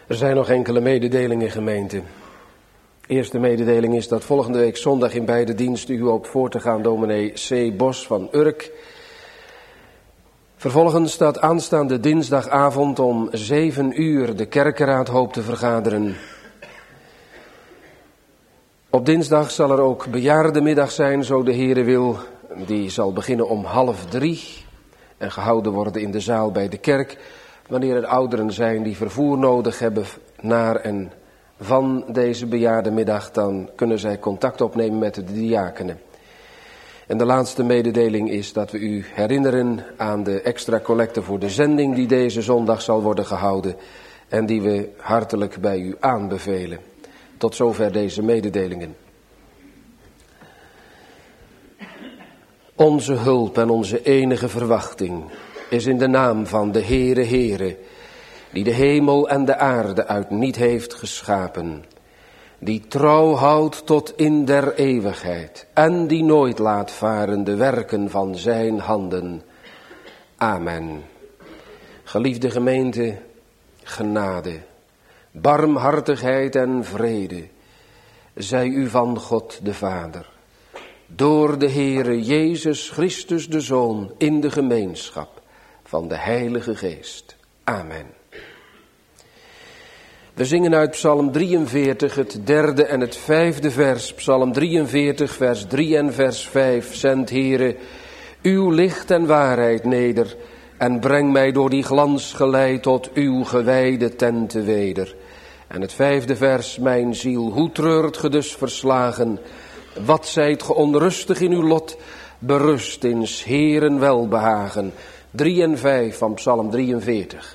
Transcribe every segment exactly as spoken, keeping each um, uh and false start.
Er zijn nog enkele mededelingen, gemeente. De eerste mededeling is dat volgende week zondag in beide diensten u hoopt voor te gaan, dominee C. Bos van Urk. Vervolgens staat aanstaande dinsdagavond om zeven uur de kerkenraad hoopt te vergaderen. Op dinsdag zal er ook bejaardenmiddag zijn, zo de Heere wil. Die zal beginnen om half drie en gehouden worden in de zaal bij de kerk. Wanneer er ouderen zijn die vervoer nodig hebben naar en van deze bejaardenmiddag, dan kunnen zij contact opnemen met de diakenen. En de laatste mededeling is dat we u herinneren aan de extra collecte voor de zending die deze zondag zal worden gehouden en die we hartelijk bij u aanbevelen. Tot zover deze mededelingen. Onze hulp en onze enige verwachting is in de naam van de Heere Heere, die de hemel en de aarde uit niet heeft geschapen, die trouw houdt tot in der eeuwigheid en die nooit laat varen de werken van zijn handen. Amen. Geliefde gemeente, genade, barmhartigheid en vrede zij u van God de Vader, door de Heere Jezus Christus de Zoon, in de gemeenschap van de Heilige Geest. Amen. We zingen uit Psalm drieënveertig, het derde en het vijfde vers. Psalm drieënveertig, vers drie en vers vijf. Zend, Heere, uw licht en waarheid neder en breng mij door die glans geleid tot uw gewijde tenten weder. En het vijfde vers, mijn ziel, hoe treurt ge dus verslagen? Wat zijt ge onrustig in uw lot? Berust in 's Heeren welbehagen. Drie en vijf van Psalm drieënveertig.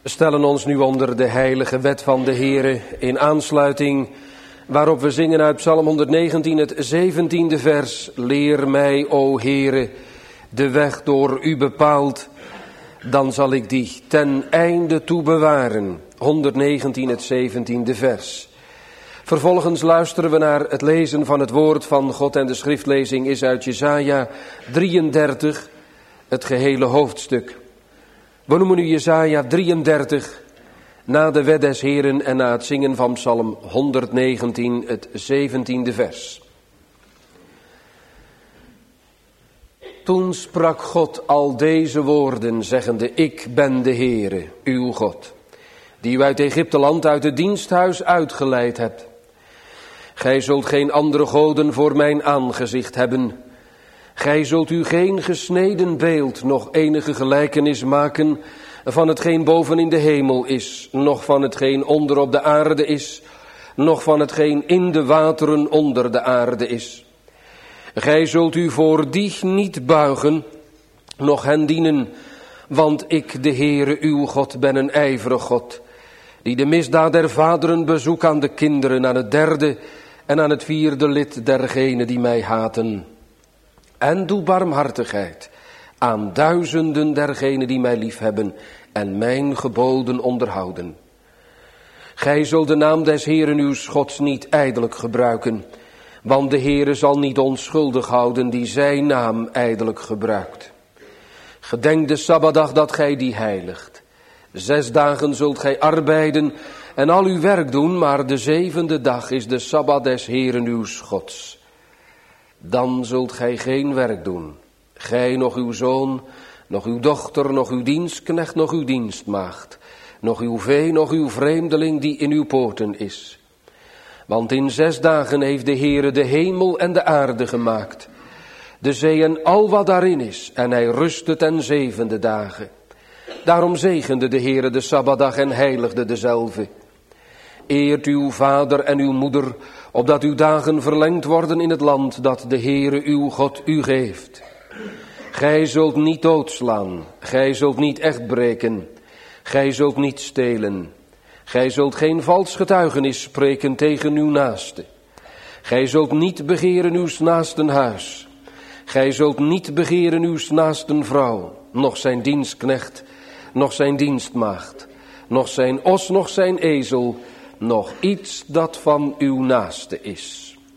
We stellen ons nu onder de heilige wet van de Heere in aansluiting waarop we zingen uit Psalm honderdnegentien, het zeventiende vers. Leer mij, o Heere, de weg door u bepaald, dan zal ik die ten einde toe bewaren. honderdnegentien, het zeventiende vers. Vervolgens luisteren we naar het lezen van het woord van God en de schriftlezing is uit Jesaja drieëndertig, het gehele hoofdstuk. We noemen nu Jesaja drieëndertig, na de wet des Heren en na het zingen van Psalm honderdnegentien, het zeventiende vers. Toen sprak God al deze woorden, zeggende, ik ben de Heere, uw God, die u uit Egypteland, uit het diensthuis uitgeleid hebt. Gij zult geen andere goden voor mijn aangezicht hebben. Gij zult u geen gesneden beeld, nog enige gelijkenis maken van hetgeen boven in de hemel is, noch van hetgeen onder op de aarde is, noch van hetgeen in de wateren onder de aarde is. Gij zult u voor die niet buigen, noch hen dienen, want ik, de Heere uw God, ben een ijverig God, die de misdaad der vaderen bezoekt aan de kinderen, aan het derde en aan het vierde lid dergenen die mij haten. En doe barmhartigheid aan duizenden dergenen die mij liefhebben en mijn geboden onderhouden. Gij zult de naam des Heeren uw Gods niet ijdelijk gebruiken, want de Heere zal niet onschuldig houden die zijn naam ijdelijk gebruikt. Gedenk de Sabbatdag dat gij die heiligt. Zes dagen zult gij arbeiden en al uw werk doen, maar de zevende dag is de Sabbat des Heeren uw Gods. Dan zult gij geen werk doen, gij, nog uw zoon, nog uw dochter, nog uw dienstknecht, nog uw dienstmaagd, nog uw vee, nog uw vreemdeling die in uw poorten is. Want in zes dagen heeft de Heere de hemel en de aarde gemaakt, de zee en al wat daarin is, en hij rustte ten zevende dagen. Daarom zegende de Heere de Sabbatdag en heiligde dezelve. Eert uw vader en uw moeder, opdat uw dagen verlengd worden in het land dat de Heere uw God u geeft. Gij zult niet doodslaan, gij zult niet echt breken, gij zult niet stelen. Gij zult geen vals getuigenis spreken tegen uw naaste. Gij zult niet begeren uw naasten huis. Gij zult niet begeren uw naasten vrouw, noch zijn dienstknecht, noch zijn dienstmaagd, noch zijn os, noch zijn ezel, nog iets dat van uw naaste is.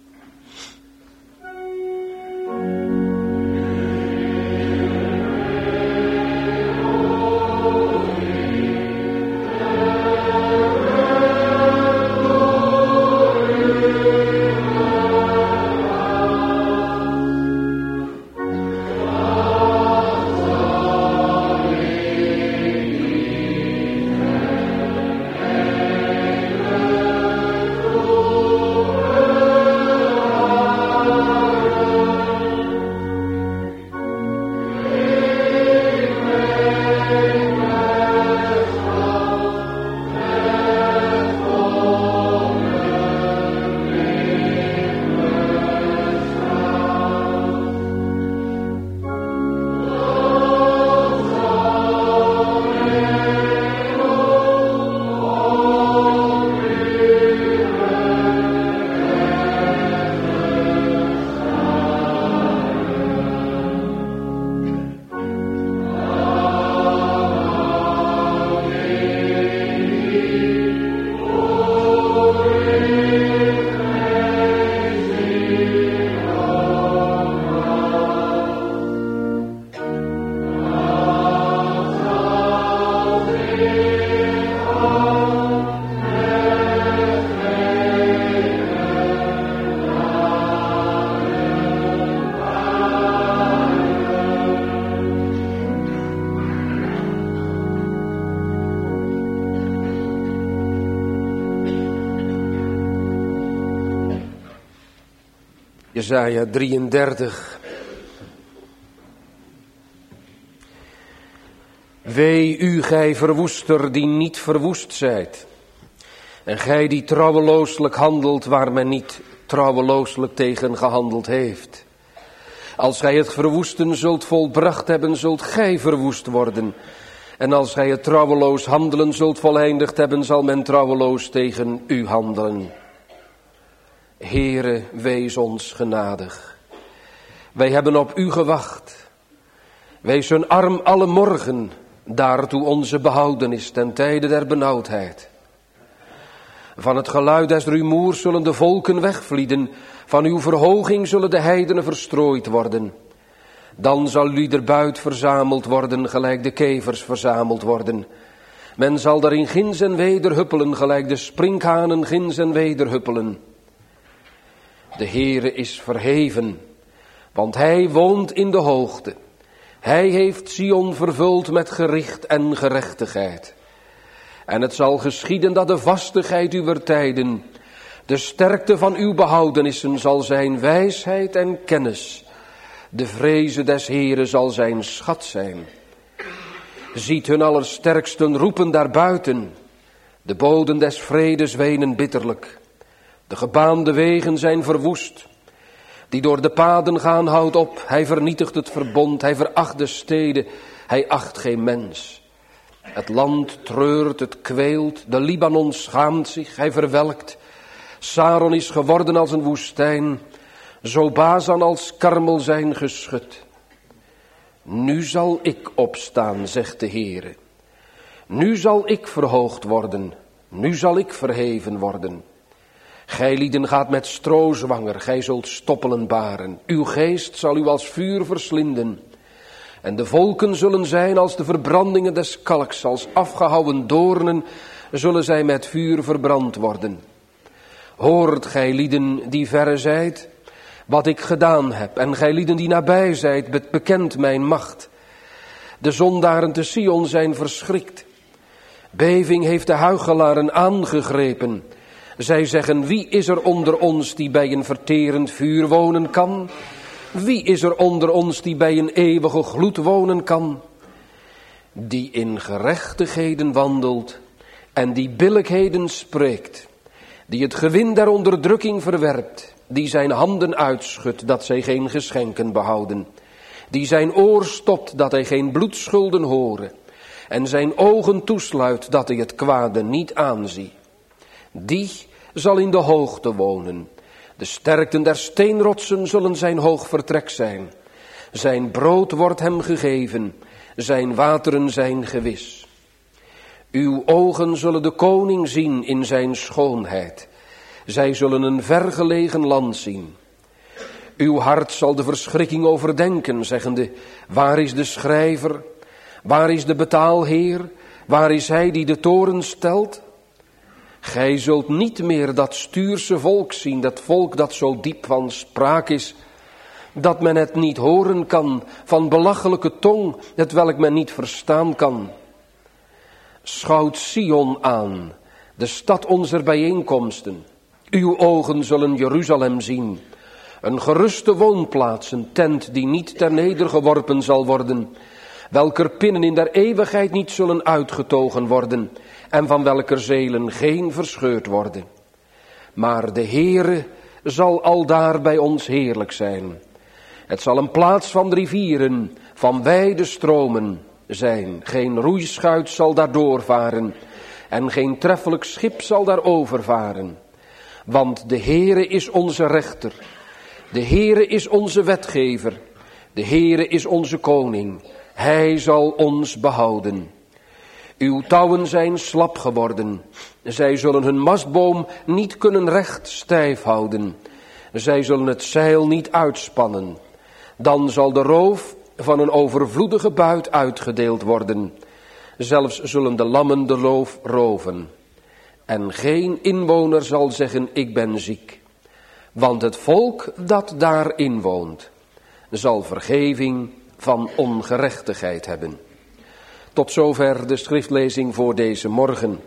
Jesaja drieëndertig. Wee u, gij verwoester, die niet verwoest zijt. En gij die trouwelooselijk handelt, waar men niet trouwelooselijk tegen gehandeld heeft. Als gij het verwoesten zult volbracht hebben, zult gij verwoest worden. En als gij het trouweloos handelen zult voleindigd hebben, zal men trouweloos tegen u handelen. Heere, wees ons genadig. Wij hebben op u gewacht. Wees een arm alle morgen, daartoe onze behoudenis ten tijde der benauwdheid. Van het geluid des rumoers zullen de volken wegvlieden, van uw verhoging zullen de heidenen verstrooid worden. Dan zal u er buit verzameld worden, gelijk de kevers verzameld worden. Men zal daarin ginds en weder huppelen, gelijk de sprinkhanen ginds en weder huppelen. De Heere is verheven, want hij woont in de hoogte. Hij heeft Sion vervuld met gericht en gerechtigheid. En het zal geschieden dat de vastigheid uwer tijden, de sterkte van uw behoudenissen zal zijn wijsheid en kennis. De vreze des Heeren zal zijn schat zijn. Ziet hun allersterksten roepen daarbuiten. De boden des vredes wenen bitterlijk. De gebaande wegen zijn verwoest. Die door de paden gaan houdt op. Hij vernietigt het verbond, hij veracht de steden, hij acht geen mens. Het land treurt, het kweelt, de Libanon schaamt zich, hij verwelkt. Saron is geworden als een woestijn, zo Bazan als Karmel zijn geschud. Nu zal ik opstaan, zegt de Heere. Nu zal ik verhoogd worden, nu zal ik verheven worden. Gijlieden gaat met stro zwanger, gij zult stoppelen baren. Uw geest zal u als vuur verslinden. En de volken zullen zijn als de verbrandingen des kalks, als afgehouwen doornen zullen zij met vuur verbrand worden. Hoort gij lieden die verre zijt, wat ik gedaan heb, en gij lieden die nabij zijt, bekent mijn macht. De zondaren te Sion zijn verschrikt. Beving heeft de huichelaren aangegrepen. Zij zeggen, wie is er onder ons die bij een verterend vuur wonen kan? Wie is er onder ons die bij een eeuwige gloed wonen kan? Die in gerechtigheden wandelt en die billijkheden spreekt. Die het gewin der onderdrukking verwerpt. Die zijn handen uitschudt dat zij geen geschenken behouden. Die zijn oor stopt dat hij geen bloedschulden horen. En zijn ogen toesluit dat hij het kwade niet aanzie. Die zal in de hoogte wonen. De sterkten der steenrotsen zullen zijn hoog vertrek zijn. Zijn brood wordt hem gegeven, zijn wateren zijn gewis. Uw ogen zullen de koning zien in zijn schoonheid. Zij zullen een vergelegen land zien. Uw hart zal de verschrikking overdenken, zeggende, waar is de schrijver? Waar is de betaalheer? Waar is hij die de toren stelt? Gij zult niet meer dat stuurse volk zien, dat volk dat zo diep van spraak is, dat men het niet horen kan, van belachelijke tong, het welk men niet verstaan kan. Schouwt Sion aan, de stad onze bijeenkomsten. Uw ogen zullen Jeruzalem zien, een geruste woonplaats, een tent die niet ter nedergeworpen zal worden, welker pinnen in der eeuwigheid niet zullen uitgetogen worden, en van welker zelen geen verscheurd worden. Maar de Heere zal aldaar bij ons heerlijk zijn. Het zal een plaats van rivieren, van wijde stromen zijn. Geen roeischuit zal daar doorvaren, en geen treffelijk schip zal daar overvaren. Want de Heere is onze rechter, de Heere is onze wetgever, de Heere is onze koning. Hij zal ons behouden. Uw touwen zijn slap geworden. Zij zullen hun mastboom niet kunnen recht stijf houden. Zij zullen het zeil niet uitspannen. Dan zal de roof van een overvloedige buit uitgedeeld worden. Zelfs zullen de lammen de loof roven. En geen inwoner zal zeggen, ik ben ziek. Want het volk dat daarin woont, zal vergeving van ongerechtigheid hebben. Tot zover de schriftlezing voor deze morgen.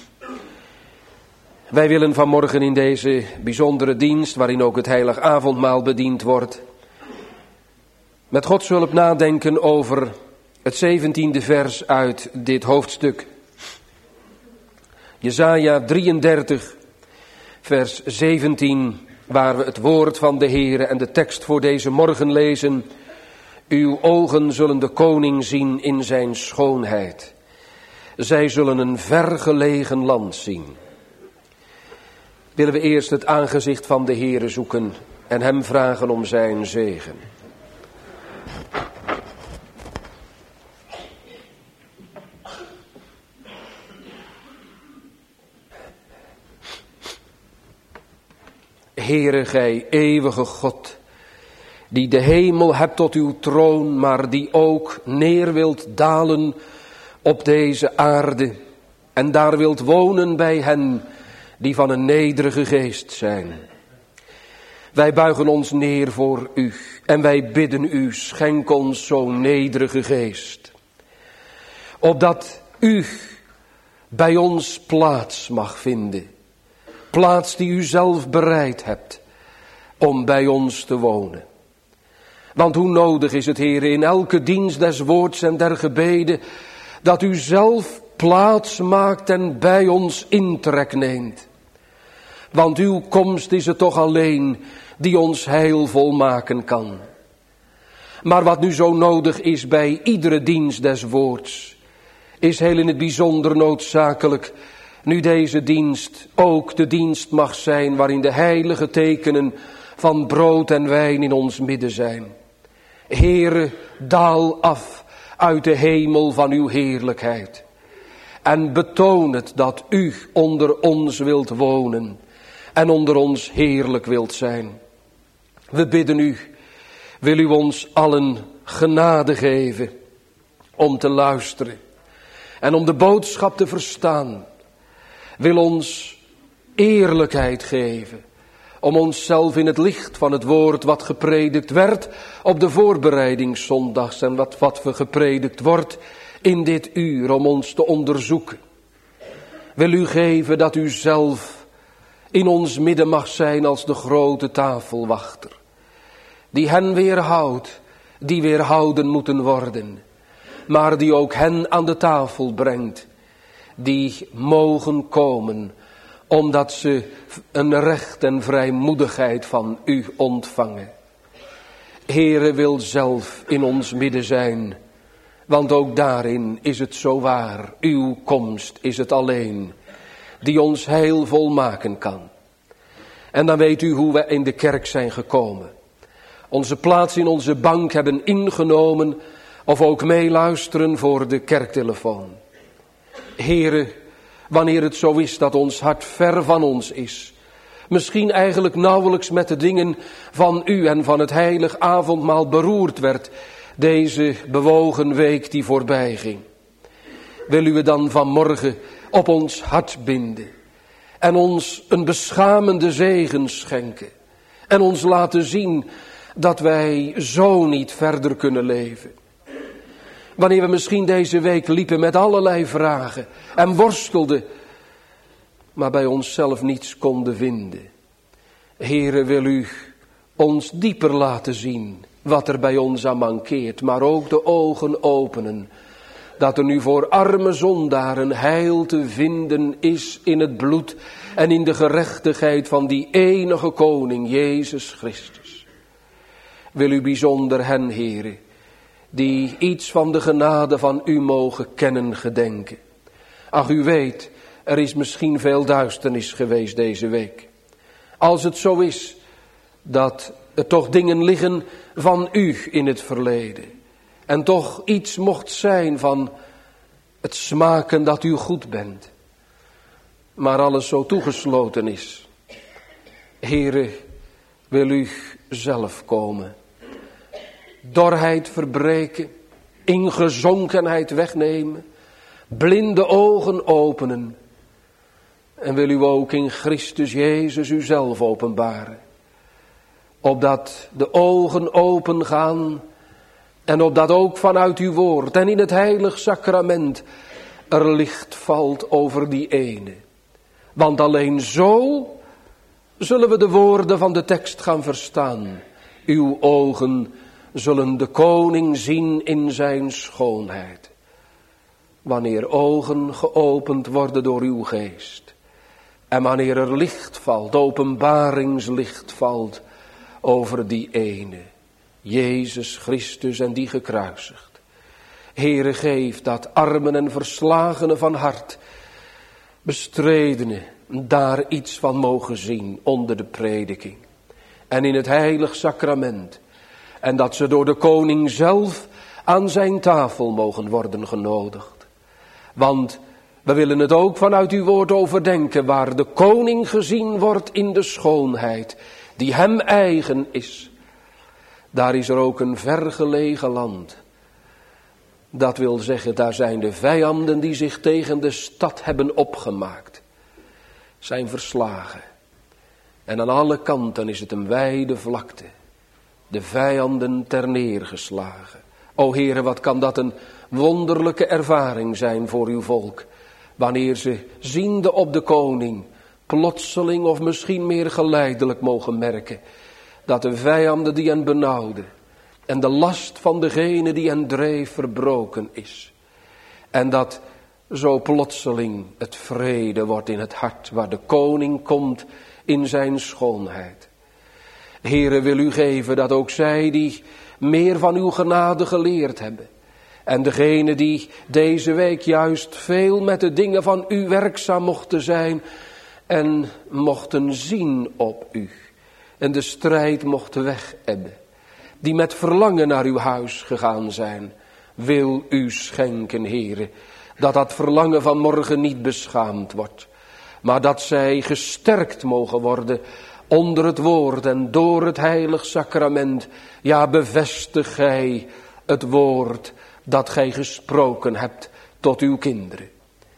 Wij willen vanmorgen in deze bijzondere dienst, waarin ook het heilig avondmaal bediend wordt, met Gods hulp nadenken over het zeventiende vers uit dit hoofdstuk. Jesaja drieëndertig, vers zeventien, waar we het woord van de Heere en de tekst voor deze morgen lezen. Uw ogen zullen de koning zien in zijn schoonheid. Zij zullen een vergelegen land zien. Willen we eerst het aangezicht van de Heere zoeken en hem vragen om zijn zegen. Heere, gij eeuwige God, die de hemel hebt tot uw troon, maar die ook neer wilt dalen op deze aarde en daar wilt wonen bij hen die van een nederige geest zijn. Wij buigen ons neer voor u en wij bidden u, schenk ons zo'n nederige geest, opdat u bij ons plaats mag vinden. Plaats die u zelf bereid hebt om bij ons te wonen. Want hoe nodig is het, Heere, in elke dienst des woords en der gebeden, dat u zelf plaats maakt en bij ons intrek neemt. Want uw komst is het toch alleen die ons heil volmaken kan. Maar wat nu zo nodig is bij iedere dienst des woords, is heel in het bijzonder noodzakelijk, nu deze dienst ook de dienst mag zijn waarin de heilige tekenen van brood en wijn in ons midden zijn. Heere, daal af uit de hemel van uw heerlijkheid en betoon het dat u onder ons wilt wonen en onder ons heerlijk wilt zijn. We bidden u, wil u ons allen genade geven om te luisteren en om de boodschap te verstaan. Wil ons eerlijkheid geven om onszelf in het licht van het woord wat gepredikt werd op de voorbereidingszondags en wat, wat we gepredikt wordt in dit uur om ons te onderzoeken. Wil u geven dat u zelf in ons midden mag zijn als de grote tafelwachter, die hen weerhoudt, die weerhouden moeten worden, maar die ook hen aan de tafel brengt, die mogen komen, omdat ze een recht en vrijmoedigheid van u ontvangen. Heere, wil zelf in ons midden zijn, want ook daarin is het zo waar, uw komst is het alleen, die ons heil volmaken kan. En dan weet u hoe we in de kerk zijn gekomen. Onze plaats in onze bank hebben ingenomen, of ook meeluisteren voor de kerktelefoon. Heere, wanneer het zo is dat ons hart ver van ons is, misschien eigenlijk nauwelijks met de dingen van u en van het heilig avondmaal beroerd werd, deze bewogen week die voorbij ging, wil u het dan vanmorgen op ons hart binden en ons een beschamende zegen schenken en ons laten zien dat wij zo niet verder kunnen leven. Wanneer we misschien deze week liepen met allerlei vragen en worstelden, maar bij onszelf niets konden vinden. Heere, wil u ons dieper laten zien wat er bij ons aan mankeert, maar ook de ogen openen, dat er nu voor arme zondaren heil te vinden is in het bloed en in de gerechtigheid van die enige koning, Jezus Christus. Wil u bijzonder hen, Heere, die iets van de genade van u mogen kennen gedenken. Ach, u weet, er is misschien veel duisternis geweest deze week. Als het zo is dat er toch dingen liggen van u in het verleden. En toch iets mocht zijn van het smaken dat u goed bent. Maar alles zo toegesloten is. Heere, wil u zelf komen. Dorheid verbreken, ingezonkenheid wegnemen, blinde ogen openen. En wil u ook in Christus Jezus uzelf openbaren. Opdat de ogen open gaan en opdat ook vanuit uw woord en in het heilig sacrament er licht valt over die ene. Want alleen zo zullen we de woorden van de tekst gaan verstaan. Uw ogen zullen de koning zien in zijn schoonheid. Wanneer ogen geopend worden door uw geest. En wanneer er licht valt, openbaringslicht valt over die ene. Jezus Christus en die gekruisigd. Heere, geef dat armen en verslagenen van hart, bestredenen, daar iets van mogen zien onder de prediking. En in het heilig sacrament. En dat ze door de koning zelf aan zijn tafel mogen worden genodigd. Want we willen het ook vanuit uw woord overdenken, waar de koning gezien wordt in de schoonheid die hem eigen is. Daar is er ook een vergelegen land. Dat wil zeggen, daar zijn de vijanden die zich tegen de stad hebben opgemaakt, zijn verslagen. En aan alle kanten is het een wijde vlakte. De vijanden ter neergeslagen. O Heere, wat kan dat een wonderlijke ervaring zijn voor uw volk. Wanneer ze ziende op de koning, plotseling of misschien meer geleidelijk mogen merken, dat de vijanden die hen benauwden en de last van degene die hen dreef verbroken is. En dat zo plotseling het vrede wordt in het hart waar de koning komt in zijn schoonheid. Heere, wil u geven dat ook zij die meer van uw genade geleerd hebben, en degene die deze week juist veel met de dingen van u werkzaam mochten zijn en mochten zien op u en de strijd mochten wegebben, die met verlangen naar uw huis gegaan zijn, wil u schenken, Heere, dat dat verlangen van morgen niet beschaamd wordt, maar dat zij gesterkt mogen worden onder het woord en door het heilig sacrament. Ja, bevestig gij het woord dat gij gesproken hebt tot uw kinderen.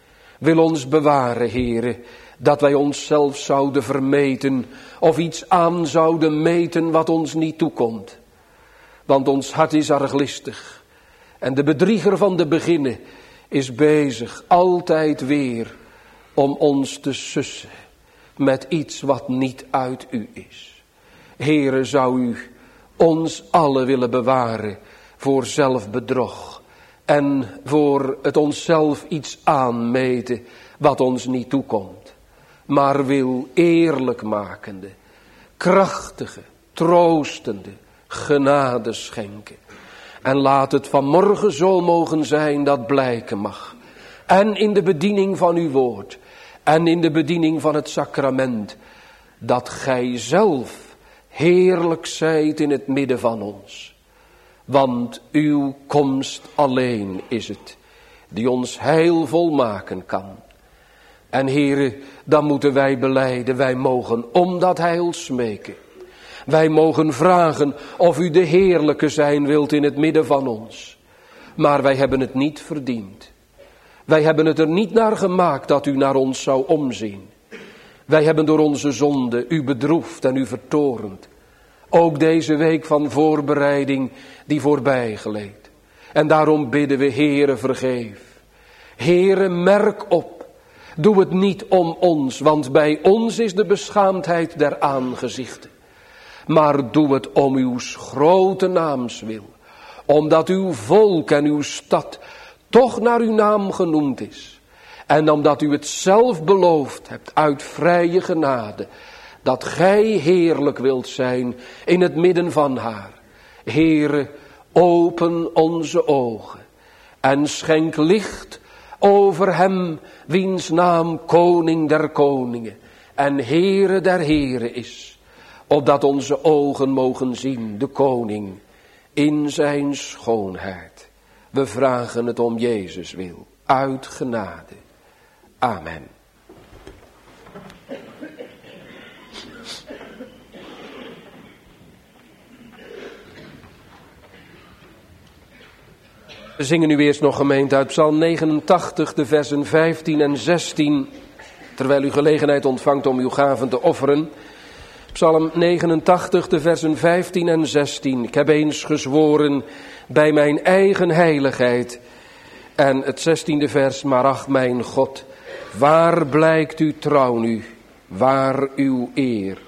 Wil ons bewaren, Heere, dat wij onszelf zouden vermeten of iets aan zouden meten wat ons niet toekomt. Want ons hart is arglistig en de bedrieger van de beginnen is bezig altijd weer om ons te sussen met iets wat niet uit u is. Heere, zou u ons allen willen bewaren voor zelfbedrog en voor het onszelf iets aanmeten wat ons niet toekomt, maar wil eerlijk makende, krachtige, troostende genade schenken. En laat het vanmorgen zo mogen zijn dat blijken mag. En in de bediening van uw woord en in de bediening van het sacrament, dat gij zelf heerlijk zijt in het midden van ons. Want uw komst alleen is het die ons heil volmaken kan. En Heere, dan moeten wij belijden, wij mogen om dat heil smeken. Wij mogen vragen of u de heerlijke zijn wilt in het midden van ons. Maar wij hebben het niet verdiend. Wij hebben het er niet naar gemaakt dat u naar ons zou omzien. Wij hebben door onze zonde u bedroefd en u vertorend. Ook deze week van voorbereiding die voorbij gleed. En daarom bidden we, Heere, vergeef. Heere, merk op. Doe het niet om ons, want bij ons is de beschaamdheid der aangezichten. Maar doe het om uw grote naams wil. Omdat uw volk en uw stad toch naar uw naam genoemd is. En omdat u het zelf beloofd hebt uit vrije genade. Dat gij heerlijk wilt zijn in het midden van haar. Heere, open onze ogen. En schenk licht over hem wiens naam koning der koningen en Heere der heren is. Opdat onze ogen mogen zien de koning in zijn schoonheid. We vragen het om Jezus wil, uit genade. Amen. We zingen nu eerst nog, gemeente, uit Psalm negenentachtig, de versen vijftien en zestien. Terwijl u gelegenheid ontvangt om uw gaven te offeren. Psalm negenentachtig, de versen vijftien en zestien. Ik heb eens gezworen bij mijn eigen heiligheid. En het zestiende vers, maar ach mijn God, waar blijkt uw trouw nu, waar uw eer?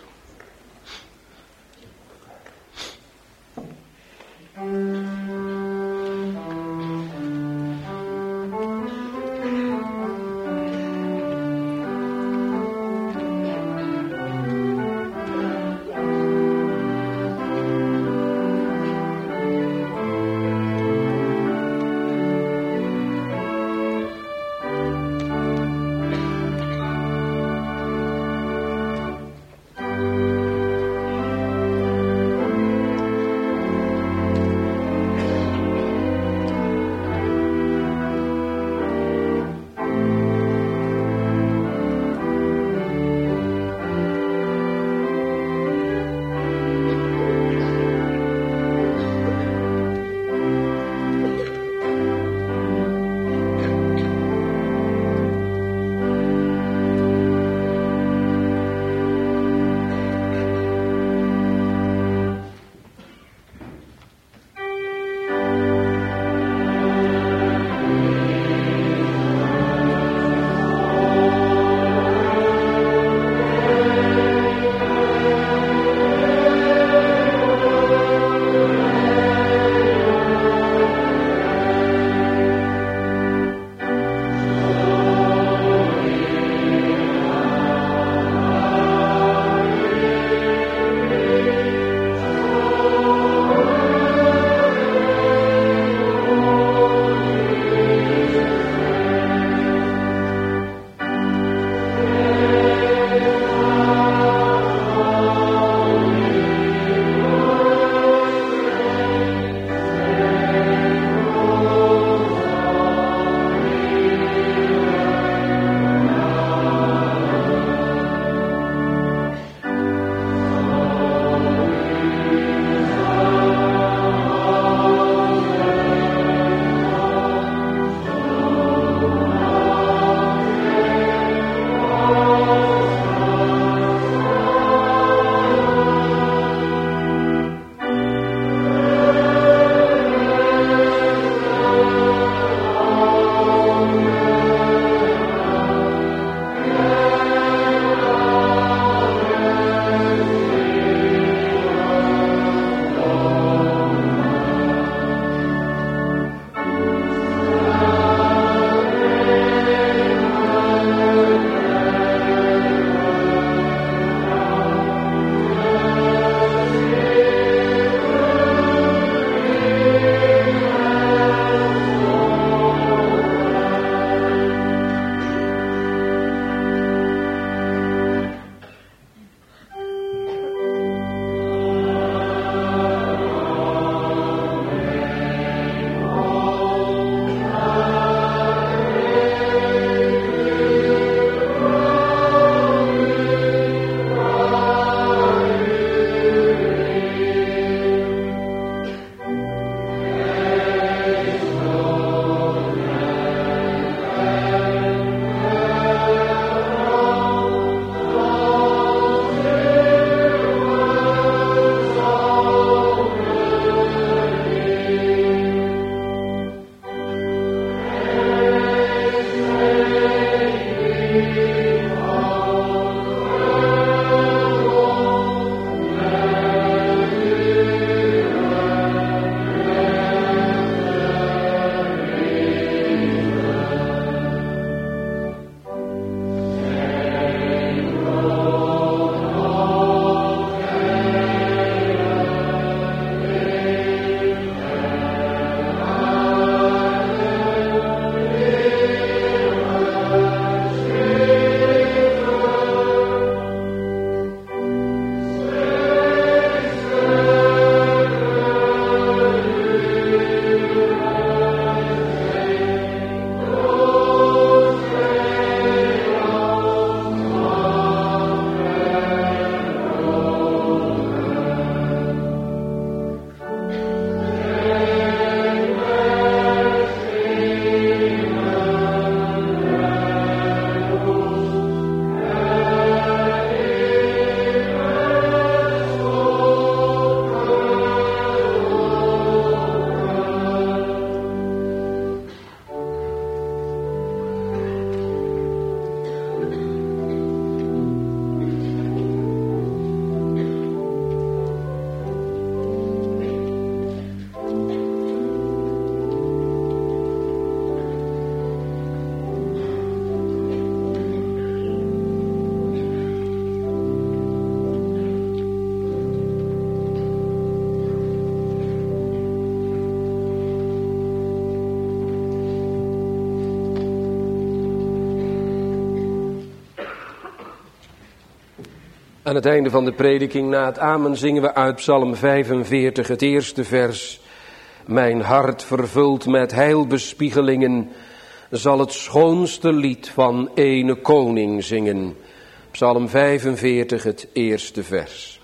Aan het einde van de prediking, na het amen, zingen we uit Psalm vijfenveertig, het eerste vers. Mijn hart vervuld met heilbespiegelingen, zal het schoonste lied van ene koning zingen. Psalm vijfenveertig, het eerste vers.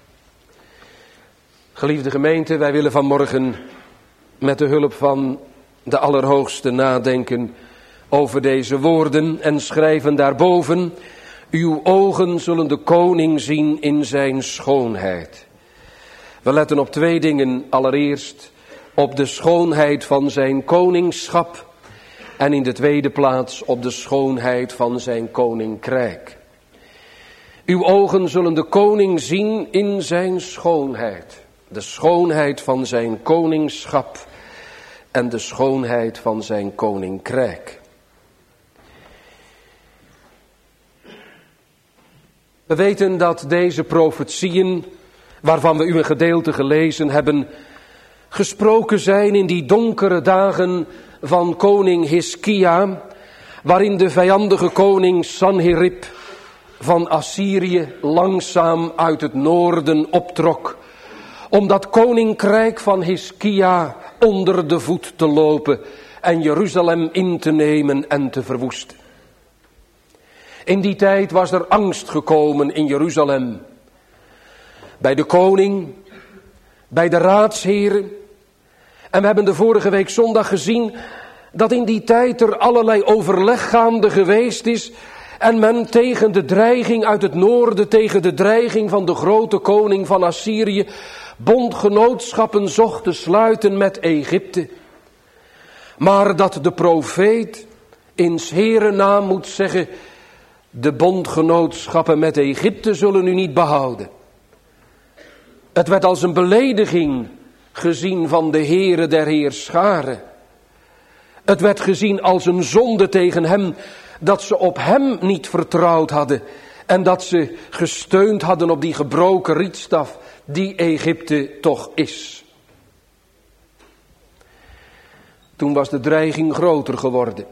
Geliefde gemeente, wij willen vanmorgen met de hulp van de Allerhoogste nadenken over deze woorden en schrijven daarboven: uw ogen zullen de koning zien in zijn schoonheid. We letten op twee dingen. Allereerst op de schoonheid van zijn koningschap en in de tweede plaats op de schoonheid van zijn koninkrijk. Uw ogen zullen de koning zien in zijn schoonheid. De schoonheid van zijn koningschap en de schoonheid van zijn koninkrijk. We weten dat deze profetieën, waarvan we u een gedeelte gelezen hebben, gesproken zijn in die donkere dagen van koning Hiskia, waarin de vijandige koning Sanherib van Assyrië langzaam uit het noorden optrok, om dat koninkrijk van Hiskia onder de voet te lopen en Jeruzalem in te nemen en te verwoesten. In die tijd was er angst gekomen in Jeruzalem. Bij de koning, bij de raadsheren. En we hebben de vorige week zondag gezien dat in die tijd er allerlei overleg gaande geweest is. En men tegen de dreiging uit het noorden, tegen de dreiging van de grote koning van Assyrië, bondgenootschappen zocht te sluiten met Egypte. Maar dat de profeet in 's Heren naam moet zeggen: de bondgenootschappen met Egypte zullen u niet behouden. Het werd als een belediging gezien van de Heere der Heerscharen. Het werd gezien als een zonde tegen hem dat ze op hem niet vertrouwd hadden en dat ze gesteund hadden op die gebroken rietstaf die Egypte toch is. Toen was de dreiging groter geworden.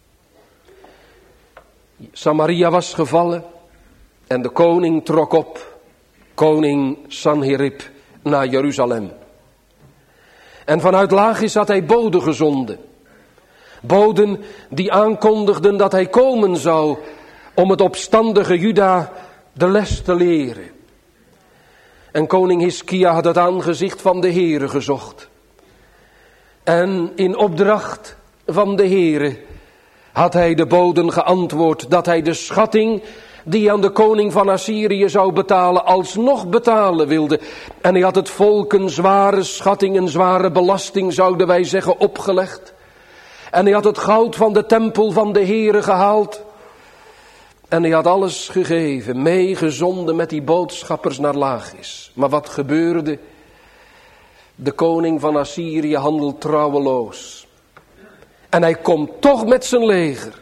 Samaria was gevallen en de koning trok op, koning Sanherib, naar Jeruzalem. En vanuit Lachis had hij boden gezonden. Boden die aankondigden dat hij komen zou om het opstandige Juda de les te leren. En koning Hiskia had het aangezicht van de Heere gezocht. En in opdracht van de Heere had hij de boden geantwoord dat hij de schatting die aan de koning van Assyrië zou betalen, alsnog betalen wilde. En hij had het volk een zware schatting, een zware belasting, zouden wij zeggen, opgelegd. En hij had het goud van de tempel van de Heere gehaald. En hij had alles gegeven, meegezonden met die boodschappers naar Lachis. Maar wat gebeurde? De koning van Assyrië handelt trouweloos. En hij komt toch met zijn leger.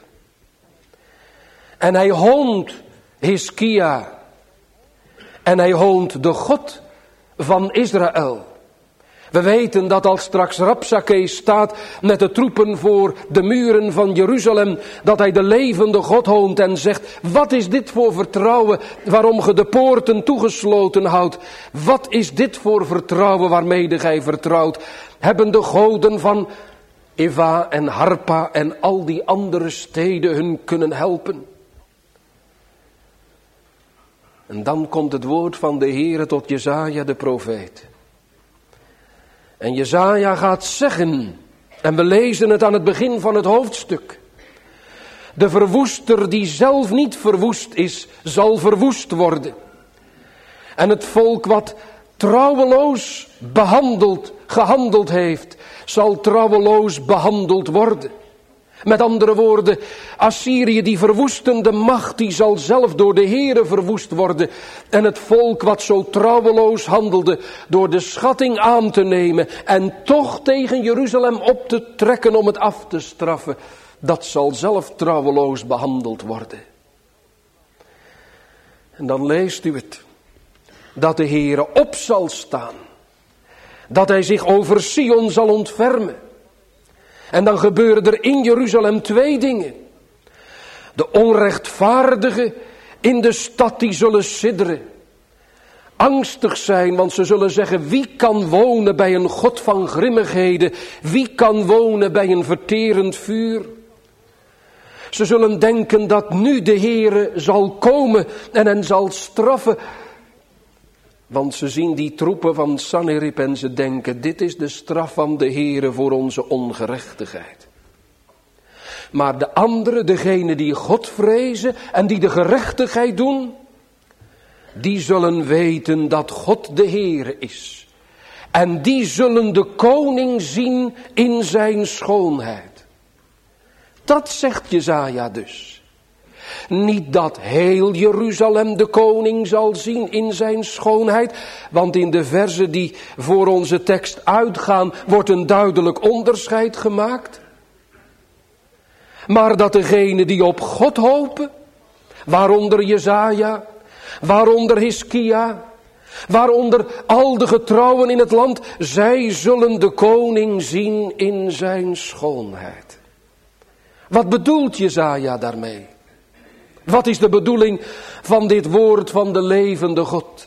En hij hoont Hiskia. En hij hoont de God van Israël. We weten dat als straks Rabsakeh staat met de troepen voor de muren van Jeruzalem, dat hij de levende God hoont en zegt: wat is dit voor vertrouwen waarom ge de poorten toegesloten houdt? Wat is dit voor vertrouwen waarmede gij vertrouwt? Hebben de goden van Eva en Harpa en al die andere steden hun kunnen helpen? En dan komt het woord van de Heere tot Jesaja de profeet. En Jesaja gaat zeggen, en we lezen het aan het begin van het hoofdstuk: de verwoester die zelf niet verwoest is, zal verwoest worden. En het volk wat trouweloos behandeld, gehandeld heeft, zal trouweloos behandeld worden. Met andere woorden, Assyrië, die verwoestende macht, die zal zelf door de Heere verwoest worden. En het volk wat zo trouweloos handelde, door de schatting aan te nemen en toch tegen Jeruzalem op te trekken om het af te straffen, dat zal zelf trouweloos behandeld worden. En dan leest u het, dat de Heere op zal staan, dat hij zich over Sion zal ontfermen. En dan gebeuren er in Jeruzalem twee dingen. De onrechtvaardigen in de stad die zullen sidderen. angstig zijn, want ze zullen zeggen, wie kan wonen bij een God van grimmigheden? Wie kan wonen bij een verterend vuur? Ze zullen denken dat nu de Heere zal komen en hen zal straffen. Want ze zien die troepen van Sanherib en ze denken, dit is de straf van de Heere voor onze ongerechtigheid. Maar de anderen, degenen die God vrezen en die de gerechtigheid doen, die zullen weten dat God de Heere is. En die zullen de koning zien in zijn schoonheid. Dat zegt Jesaja dus. Niet dat heel Jeruzalem de koning zal zien in zijn schoonheid. Want in de verzen die voor onze tekst uitgaan wordt een duidelijk onderscheid gemaakt. Maar dat degenen die op God hopen, waaronder Jesaja, waaronder Hiskia, waaronder al de getrouwen in het land, zij zullen de koning zien in zijn schoonheid. Wat bedoelt Jesaja daarmee? Wat is de bedoeling van dit woord van de levende God?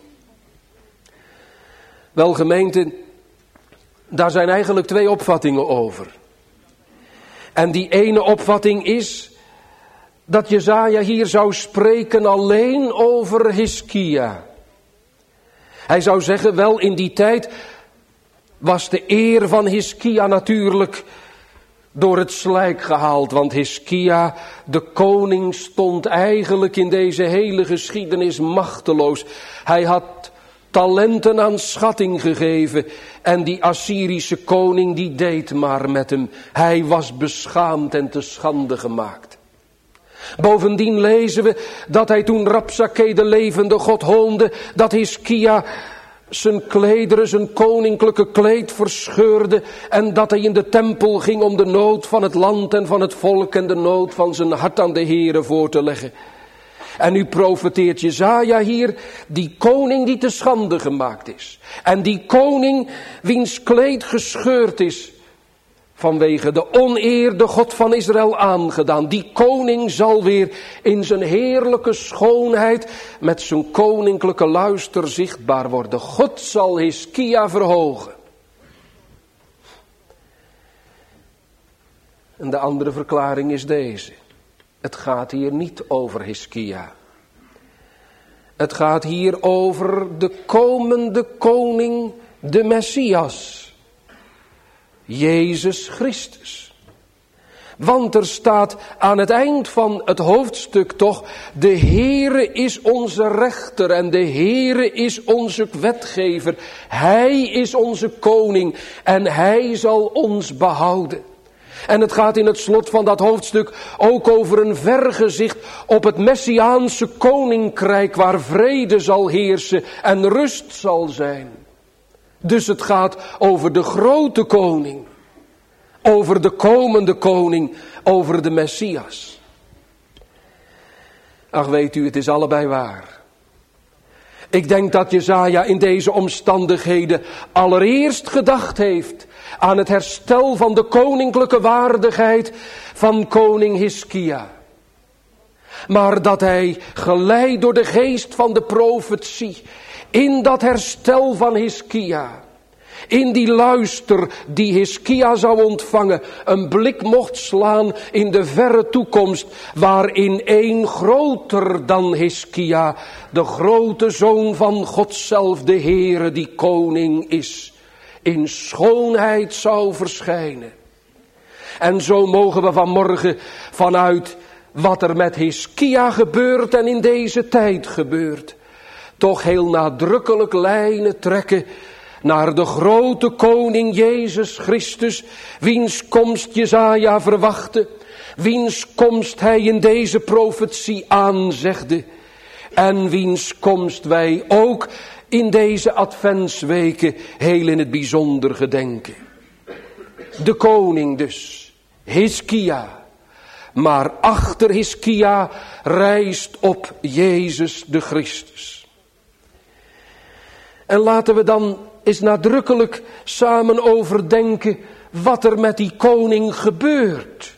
Wel gemeente, daar zijn eigenlijk twee opvattingen over. En die ene opvatting is dat Jesaja hier zou spreken alleen over Hiskia. Hij zou zeggen, wel in die tijd was de eer van Hiskia natuurlijk door het slijk gehaald. Want Hiskia, de koning, stond eigenlijk in deze hele geschiedenis machteloos. Hij had talenten aan schatting gegeven en die Assyrische koning die deed maar met hem. Hij was beschaamd en te schande gemaakt. Bovendien lezen we dat hij toen Rapsake de levende God hoonde, dat Hiskia zijn klederen, zijn koninklijke kleed verscheurde en dat hij in de tempel ging om de nood van het land en van het volk en de nood van zijn hart aan de Heere voor te leggen. En nu profeteert Jesaja hier, die koning die te schande gemaakt is. En die koning wiens kleed gescheurd is vanwege de oneer de God van Israël aangedaan. Die koning zal weer in zijn heerlijke schoonheid met zijn koninklijke luister zichtbaar worden. God zal Hiskia verhogen. En de andere verklaring is deze. Het gaat hier niet over Hiskia. Het gaat hier over de komende koning, de Messias. Jezus Christus. Want er staat aan het eind van het hoofdstuk toch, de Heere is onze rechter en de Heere is onze wetgever. Hij is onze koning en hij zal ons behouden. En het gaat in het slot van dat hoofdstuk ook over een vergezicht op het Messiaanse koninkrijk waar vrede zal heersen en rust zal zijn. Dus het gaat over de grote koning, over de komende koning, over de Messias. Ach, weet u, het is allebei waar. Ik denk dat Jesaja in deze omstandigheden allereerst gedacht heeft aan het herstel van de koninklijke waardigheid van koning Hiskia. Maar dat hij, geleid door de geest van de profetie, in dat herstel van Hiskia, in die luister die Hiskia zou ontvangen, een blik mocht slaan in de verre toekomst, waarin één groter dan Hiskia, de grote Zoon van God zelf, de Heere die koning is, in schoonheid zou verschijnen. En zo mogen we vanmorgen vanuit wat er met Hiskia gebeurt en in deze tijd gebeurt, toch heel nadrukkelijk lijnen trekken naar de grote koning Jezus Christus, wiens komst Jesaja verwachtte, wiens komst hij in deze profetie aanzegde en wiens komst wij ook in deze adventsweken heel in het bijzonder gedenken. De koning dus, Hiskia, maar achter Hiskia rijst op Jezus de Christus. En laten we dan eens nadrukkelijk samen overdenken wat er met die koning gebeurt.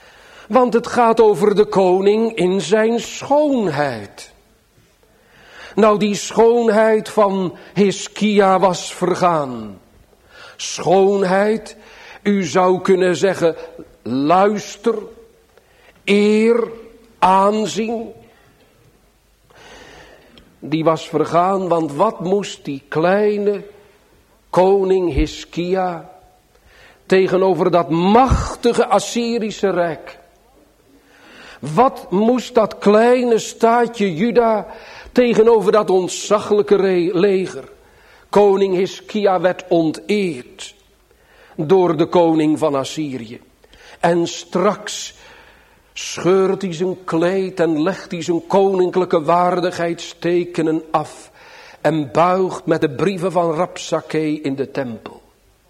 Want het gaat over de koning in zijn schoonheid. Nou, die schoonheid van Hiskia was vergaan. Schoonheid, u zou kunnen zeggen, luister, eer, aanzien. Die was vergaan, want wat moest die kleine koning Hiskia tegenover dat machtige Assyrische rijk? Wat moest dat kleine staatje Juda tegenover dat ontzaglijke leger? Koning Hiskia werd onteerd door de koning van Assyrië. En straks scheurt hij zijn kleed en legt hij zijn koninklijke waardigheidstekenen af. En buigt met de brieven van Rabsakeh in de tempel.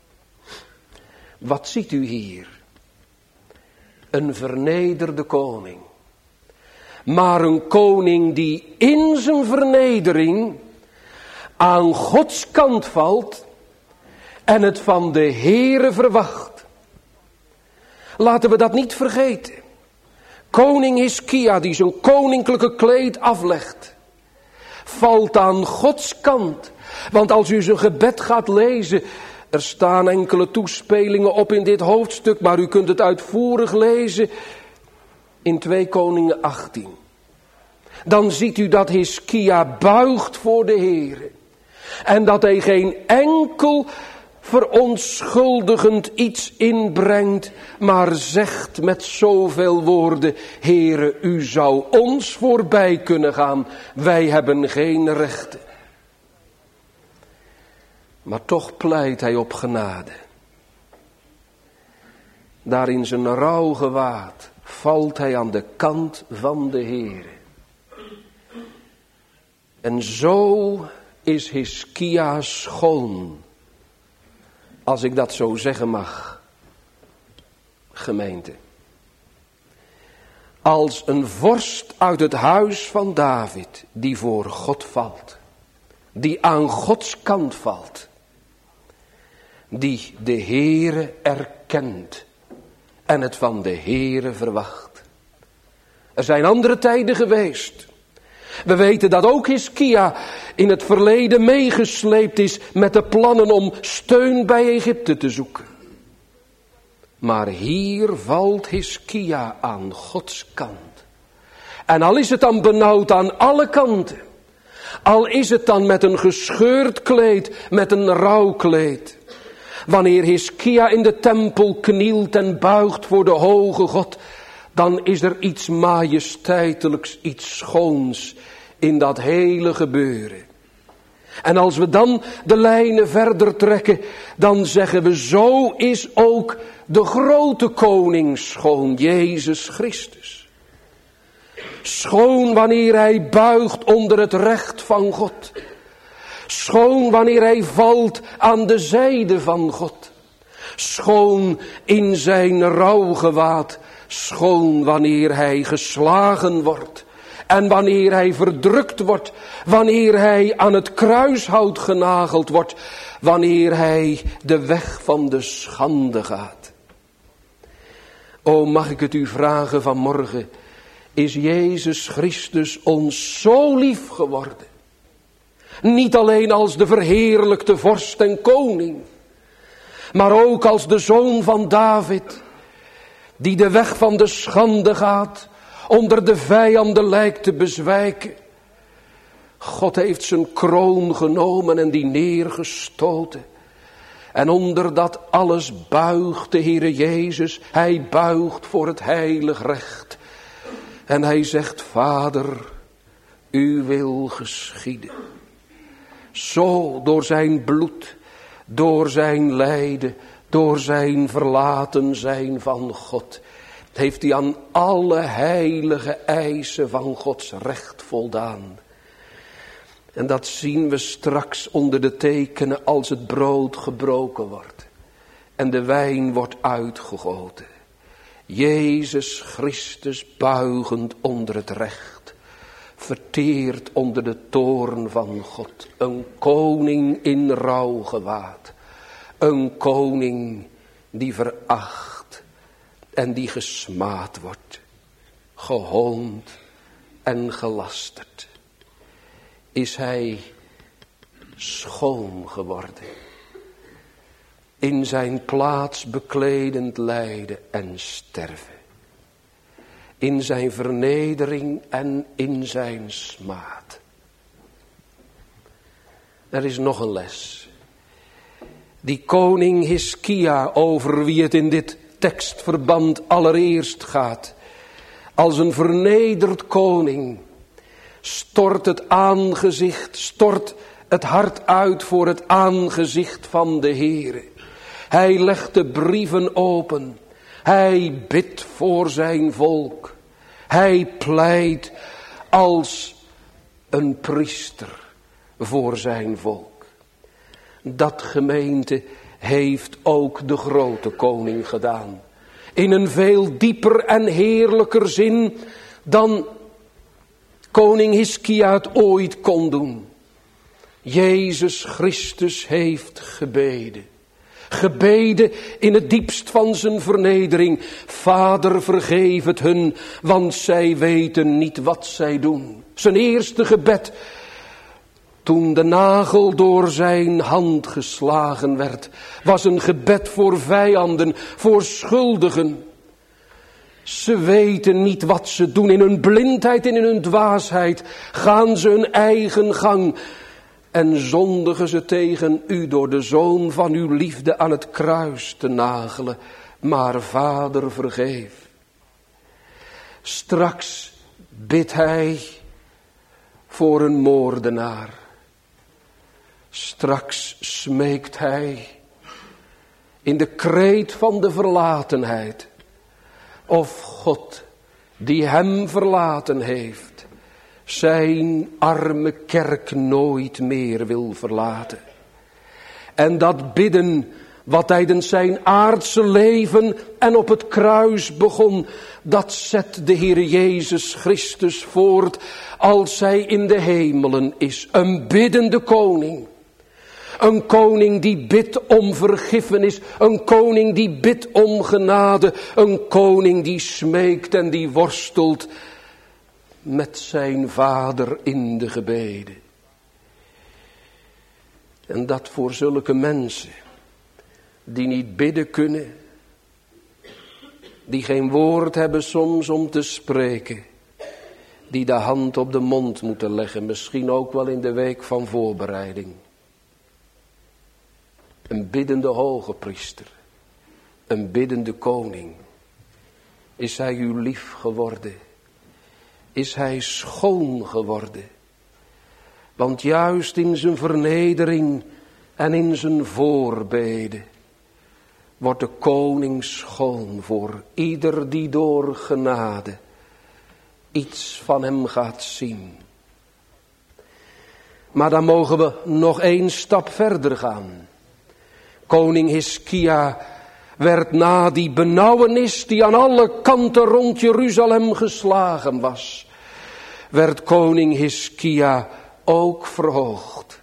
Wat ziet u hier? Een vernederde koning. Maar een koning die in zijn vernedering aan Gods kant valt en het van de Heere verwacht. Laten we dat niet vergeten. Koning Hiskia die zijn koninklijke kleed aflegt, valt aan Gods kant. Want als u zijn gebed gaat lezen, er staan enkele toespelingen op in dit hoofdstuk, maar u kunt het uitvoerig lezen in twee Koningen achttien. Dan ziet u dat Hiskia buigt voor de Heere. En dat hij geen enkel verontschuldigend iets inbrengt, maar zegt met zoveel woorden: Heere, u zou ons voorbij kunnen gaan, wij hebben geen rechten. Maar toch pleit hij op genade. Daar in zijn rouwgewaad valt hij aan de kant van de Heere. En zo is Hiskia schoon, als ik dat zo zeggen mag, gemeente. Als een vorst uit het huis van David, die voor God valt, die aan Gods kant valt, die de Heere erkent en het van de Heere verwacht. Er zijn andere tijden geweest. We weten dat ook Hiskia in het verleden meegesleept is met de plannen om steun bij Egypte te zoeken. Maar hier valt Hiskia aan Gods kant. En al is het dan benauwd aan alle kanten, al is het dan met een gescheurd kleed, met een rouwkleed. Wanneer Hiskia in de tempel knielt en buigt voor de hoge God, dan is er iets majesteitelijks, iets schoons in dat hele gebeuren. En als we dan de lijnen verder trekken, dan zeggen we: zo is ook de grote koning schoon, Jezus Christus. Schoon wanneer hij buigt onder het recht van God. Schoon wanneer hij valt aan de zijde van God. Schoon in zijn rouwgewaad. Schoon wanneer hij geslagen wordt. En wanneer hij verdrukt wordt. Wanneer hij aan het kruishout genageld wordt. Wanneer hij de weg van de schande gaat. O, mag ik het u vragen vanmorgen. Is Jezus Christus ons zo lief geworden? Niet alleen als de verheerlijkte vorst en koning. Maar ook als de zoon van David. Die de weg van de schande gaat. Onder de vijanden lijkt te bezwijken. God heeft zijn kroon genomen en die neergestoten. En onder dat alles buigt de Heere Jezus. Hij buigt voor het heilig recht. En hij zegt: Vader, uw wil geschieden. Zo door zijn bloed, door zijn lijden, door zijn verlaten zijn van God, heeft hij aan alle heilige eisen van Gods recht voldaan. En dat zien we straks onder de tekenen als het brood gebroken wordt en de wijn wordt uitgegoten. Jezus Christus buigend onder het recht, verteerd onder de toorn van God. Een koning in rouwgewaad. Een koning die veracht en die gesmaad wordt. Gehoond en gelasterd. is hij schoon geworden. In zijn plaats bekledend lijden en sterven. In zijn vernedering en in zijn smaad. Er is nog een les. Die koning Hiskia, over wie het in dit tekstverband allereerst gaat. Als een vernederd koning stort het aangezicht, stort het hart uit voor het aangezicht van de Heere. Hij legt de brieven open. Hij bidt voor zijn volk. Hij pleit als een priester voor zijn volk. Dat, gemeente, heeft ook de grote koning gedaan. In een veel dieper en heerlijker zin dan koning Hiskia het ooit kon doen. Jezus Christus heeft gebeden. Gebeden in het diepst van zijn vernedering. Vader, vergeef het hun, want zij weten niet wat zij doen. Zijn eerste gebed, toen de nagel door zijn hand geslagen werd, was een gebed voor vijanden, voor schuldigen. Ze weten niet wat ze doen. In hun blindheid en in hun dwaasheid gaan ze hun eigen gang. En zondigen ze tegen u door de zoon van uw liefde aan het kruis te nagelen. Maar Vader, vergeef. Straks bidt hij voor een moordenaar. Straks smeekt hij in de kreet van de verlatenheid. Of God, die hem verlaten heeft, zijn arme kerk nooit meer wil verlaten. En dat bidden wat tijdens zijn aardse leven en op het kruis begon, dat zet de Heer Jezus Christus voort als hij in de hemelen is. Een biddende koning. Een koning die bidt om vergiffenis. Een koning die bidt om genade. Een koning die smeekt en die worstelt met zijn Vader in de gebeden. En dat voor zulke mensen die niet bidden kunnen, die geen woord hebben soms om te spreken, die de hand op de mond moeten leggen, misschien ook wel in de week van voorbereiding. Een biddende hoge priester, een biddende koning. Is hij u lief geworden? Is hij schoon geworden? Want juist in zijn vernedering en in zijn voorbeden wordt de koning schoon voor ieder die door genade iets van hem gaat zien. Maar dan mogen we nog één stap verder gaan. Koning Hiskia werd na die benauwenis die aan alle kanten rond Jeruzalem geslagen was, werd koning Hiskia ook verhoogd.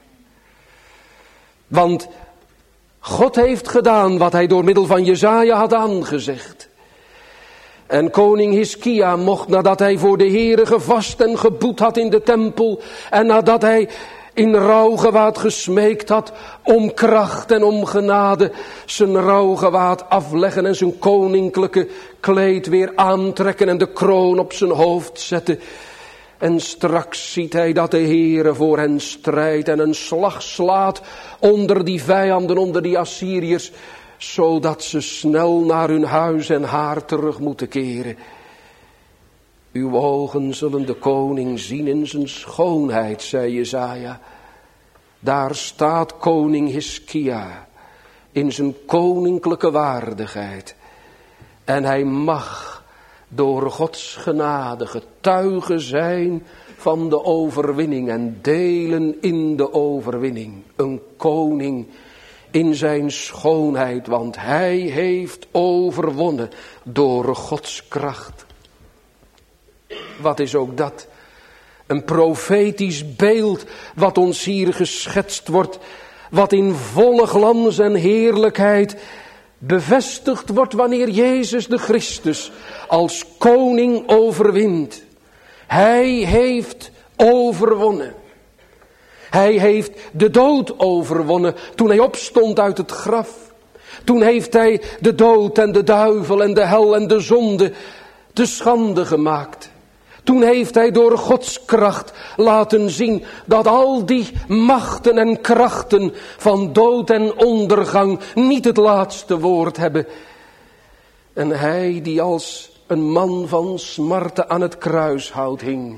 Want God heeft gedaan wat hij door middel van Jesaja had aangezegd. En koning Hiskia mocht, nadat hij voor de Heere gevast en geboet had in de tempel, en nadat hij in rouwgewaad gesmeekt had om kracht en om genade, zijn rouwgewaad afleggen en zijn koninklijke kleed weer aantrekken en de kroon op zijn hoofd zetten. En straks ziet hij dat de Heere voor hen strijdt en een slag slaat onder die vijanden, onder die Assyriërs, zodat ze snel naar hun huis en haar terug moeten keren. Uw ogen zullen de koning zien in zijn schoonheid, zei Jesaja. Daar staat koning Hiskia in zijn koninklijke waardigheid. En hij mag door Gods genade getuige zijn van de overwinning en delen in de overwinning. Een koning in zijn schoonheid, want hij heeft overwonnen door Gods kracht. Wat is ook dat? Een profetisch beeld wat ons hier geschetst wordt, wat in volle glans en heerlijkheid bevestigd wordt wanneer Jezus de Christus als koning overwint. Hij heeft overwonnen. Hij heeft de dood overwonnen toen hij opstond uit het graf. Toen heeft hij de dood en de duivel en de hel en de zonde te schande gemaakt. Toen heeft hij door Gods kracht laten zien dat al die machten en krachten van dood en ondergang niet het laatste woord hebben. En hij die als een man van smarten aan het kruishout hing.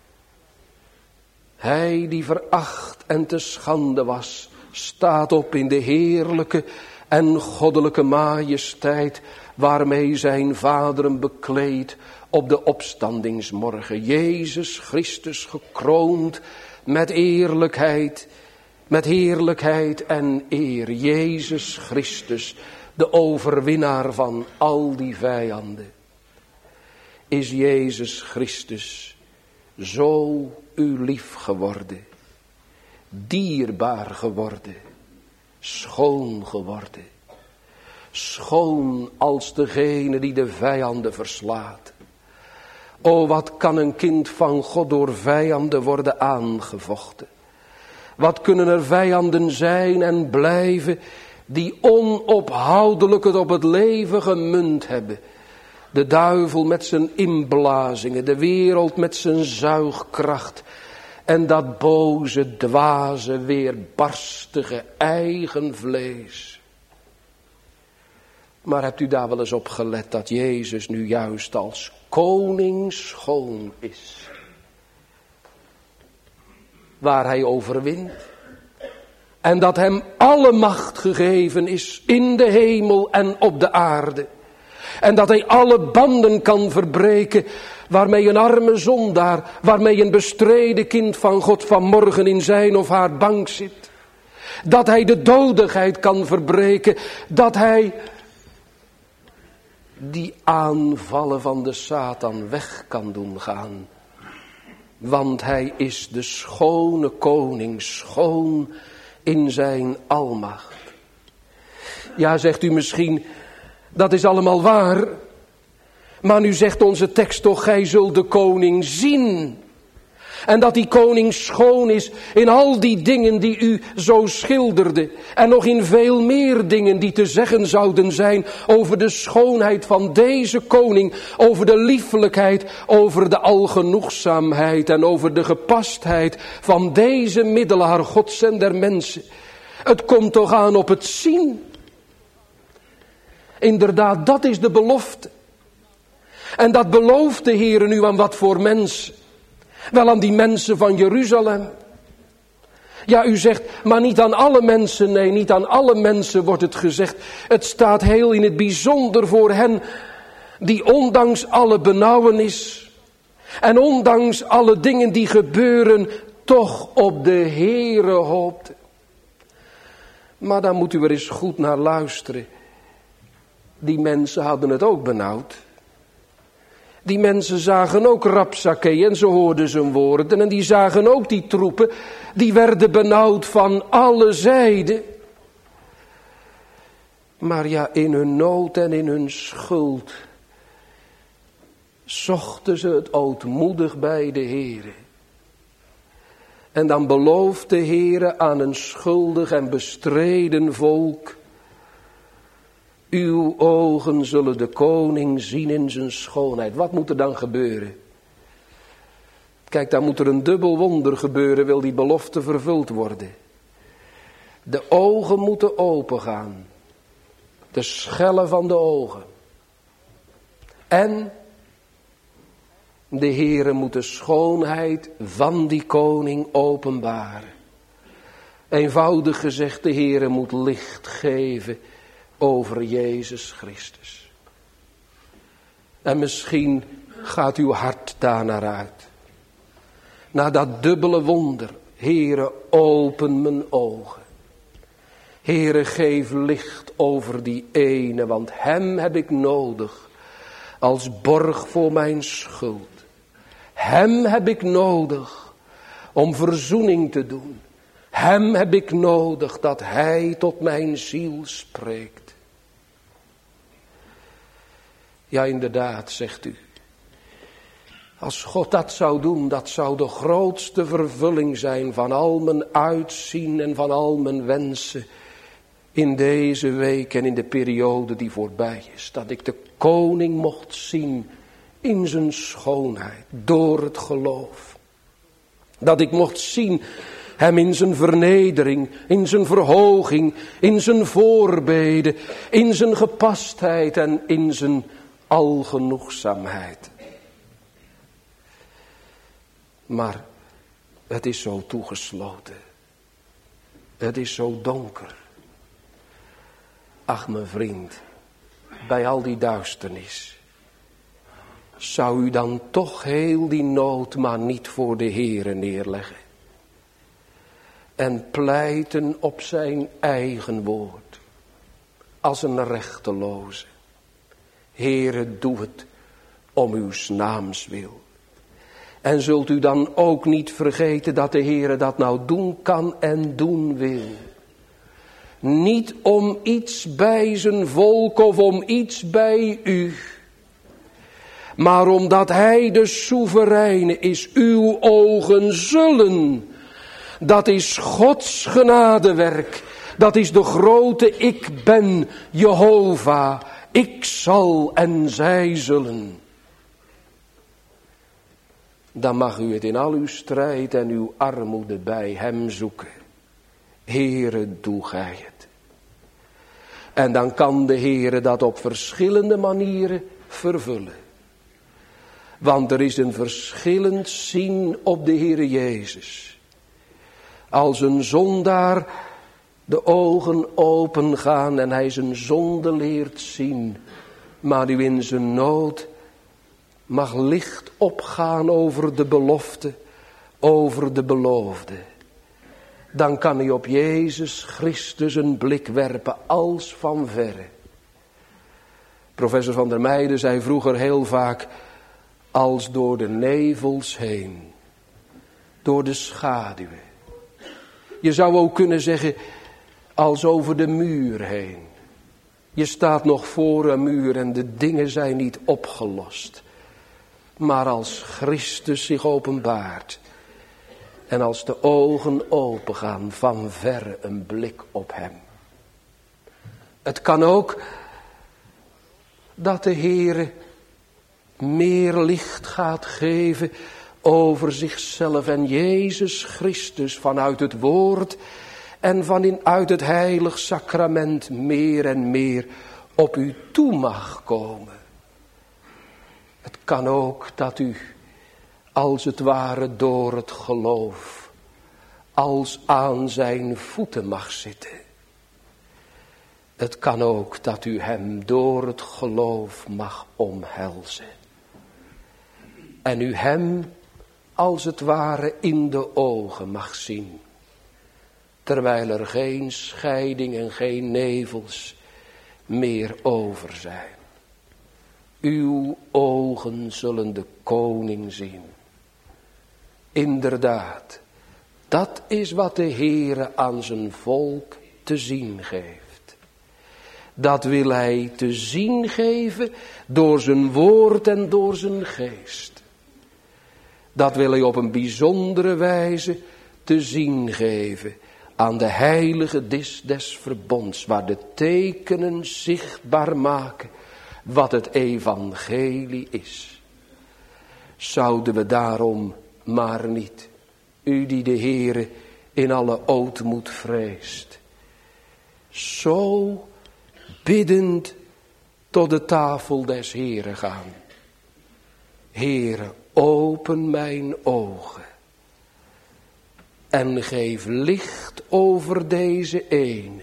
Hij die veracht en te schande was, staat op in de heerlijke en goddelijke majesteit waarmee zijn Vader hem bekleedt op de opstandingsmorgen. Jezus Christus gekroond met eerlijkheid, met heerlijkheid en eer. Jezus Christus, de overwinnaar van al die vijanden. Is Jezus Christus zo u lief geworden, dierbaar geworden, schoon geworden. Schoon als degene die de vijanden verslaat. O, wat kan een kind van God door vijanden worden aangevochten. Wat kunnen er vijanden zijn en blijven die onophoudelijk het op het leven gemunt hebben. De duivel met zijn inblazingen, de wereld met zijn zuigkracht. En dat boze, dwaze, weerbarstige eigen vlees. Maar hebt u daar wel eens op gelet dat Jezus nu juist als koning schoon is? Waar hij overwint. En dat hem alle macht gegeven is in de hemel en op de aarde. En dat hij alle banden kan verbreken waarmee een arme zondaar, waarmee een bestreden kind van God vanmorgen in zijn of haar bank zit. Dat hij de dodigheid kan verbreken, dat hij die aanvallen van de Satan weg kan doen gaan. Want hij is de schone koning, schoon in zijn almacht. Ja, zegt u misschien, dat is allemaal waar. Maar nu zegt onze tekst toch, gij zult de koning zien. En dat die koning schoon is in al die dingen die u zo schilderde. En nog in veel meer dingen die te zeggen zouden zijn over de schoonheid van deze koning. Over de liefelijkheid, over de algenoegzaamheid en over de gepastheid van deze middelaar Gods en der mensen. Het komt toch aan op het zien. Inderdaad, dat is de belofte. En dat belooft de Heer nu aan wat voor mensen. Wel aan die mensen van Jeruzalem. Ja, u zegt, maar niet aan alle mensen. Nee, niet aan alle mensen wordt het gezegd. Het staat heel in het bijzonder voor hen die ondanks alle benauwenis en ondanks alle dingen die gebeuren, toch op de Heere hoopten. Maar daar moet u er eens goed naar luisteren. Die mensen hadden het ook benauwd. Die mensen zagen ook Rapsakee en ze hoorden zijn woorden. En die zagen ook die troepen. Die werden benauwd van alle zijden. Maar ja, in hun nood en in hun schuld zochten ze het ootmoedig bij de Heere. En dan belooft de Heere aan een schuldig en bestreden volk: uw ogen zullen de koning zien in zijn schoonheid. Wat moet er dan gebeuren? Kijk, daar moet er een dubbel wonder gebeuren, wil die belofte vervuld worden. De ogen moeten opengaan. De schellen van de ogen. En de Heere moet de schoonheid van die koning openbaren. Eenvoudig gezegd, de Heere moet licht geven over Jezus Christus. En misschien gaat uw hart daar naar uit. Naar dat dubbele wonder. Heere, open mijn ogen. Heere, geef licht over die ene, want hem heb ik nodig als borg voor mijn schuld. Hem heb ik nodig om verzoening te doen. Hem heb ik nodig dat hij tot mijn ziel spreekt. Ja, inderdaad, zegt u. Als God dat zou doen, dat zou de grootste vervulling zijn van al mijn uitzien en van al mijn wensen in deze week en in de periode die voorbij is. Dat ik de koning mocht zien in zijn schoonheid, door het geloof. Dat ik mocht zien hem in zijn vernedering, in zijn verhoging, in zijn voorbeden, in zijn gepastheid en in zijn algenoegzaamheid. Maar het is zo toegesloten. Het is zo donker. Ach, mijn vriend, bij al die duisternis, zou u dan toch heel die nood maar niet voor de Heere neerleggen? En pleiten op zijn eigen woord, als een rechteloze. Heere, doe het om uw naams wil. En zult u dan ook niet vergeten dat de Heere dat nou doen kan en doen wil. Niet om iets bij zijn volk of om iets bij u. Maar omdat hij de soevereine is, uw ogen zullen. Dat is Gods genadewerk. Dat is de grote ik ben, Jehovah. Ik zal en zij zullen. Dan mag u het in al uw strijd en uw armoede bij hem zoeken. Heere, doe gij het. En dan kan de Heere dat op verschillende manieren vervullen. Want er is een verschillend zien op de Heere Jezus. Als een zondaar de ogen open gaan en hij zijn zonde leert zien, maar u in zijn nood mag licht opgaan over de belofte, over de beloofde. Dan kan hij op Jezus Christus een blik werpen als van verre. Professor van der Meijden zei vroeger heel vaak, als door de nevels heen, door de schaduwen. Je zou ook kunnen zeggen, als over de muur heen. Je staat nog voor een muur en de dingen zijn niet opgelost. Maar als Christus zich openbaart en als de ogen opengaan, van verre een blik op hem. Het kan ook dat de Heere meer licht gaat geven over zichzelf en Jezus Christus vanuit het woord en vanuit het heilig sacrament meer en meer op u toe mag komen. Het kan ook dat u als het ware door het geloof als aan zijn voeten mag zitten. Het kan ook dat u hem door het geloof mag omhelzen. En u hem als het ware in de ogen mag zien. Terwijl er geen scheiding en geen nevels meer over zijn. Uw ogen zullen de koning zien. Inderdaad, dat is wat de Heere aan zijn volk te zien geeft. Dat wil hij te zien geven door zijn woord en door zijn geest. Dat wil hij op een bijzondere wijze te zien geven aan de heilige dis des verbonds, waar de tekenen zichtbaar maken wat het evangelie is. Zouden we daarom maar niet, u die de Heere in alle ootmoed vreest, zo biddend tot de tafel des Heere gaan. Heere, open mijn ogen en geef licht over deze ene,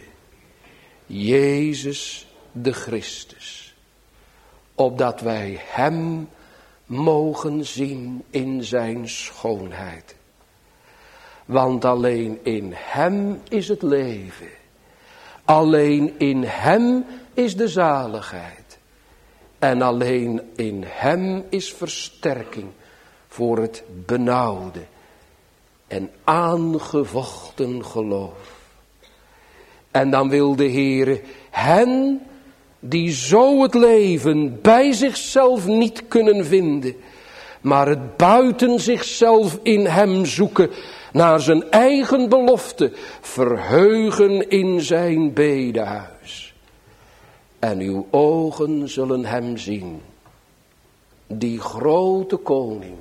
Jezus de Christus, opdat wij hem mogen zien in zijn schoonheid. Want alleen in hem is het leven, alleen in hem is de zaligheid en alleen in hem is versterking voor het benauwde en aangevochten geloof. En dan wil de Heere hen die zo het leven bij zichzelf niet kunnen vinden, maar het buiten zichzelf in hem zoeken, naar zijn eigen belofte, verheugen in zijn bedehuis. En uw ogen zullen hem zien, die grote koning,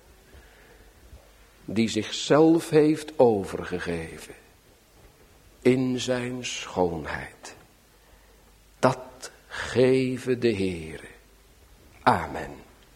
die zichzelf heeft overgegeven in zijn schoonheid. Dat geve de Heere. Amen.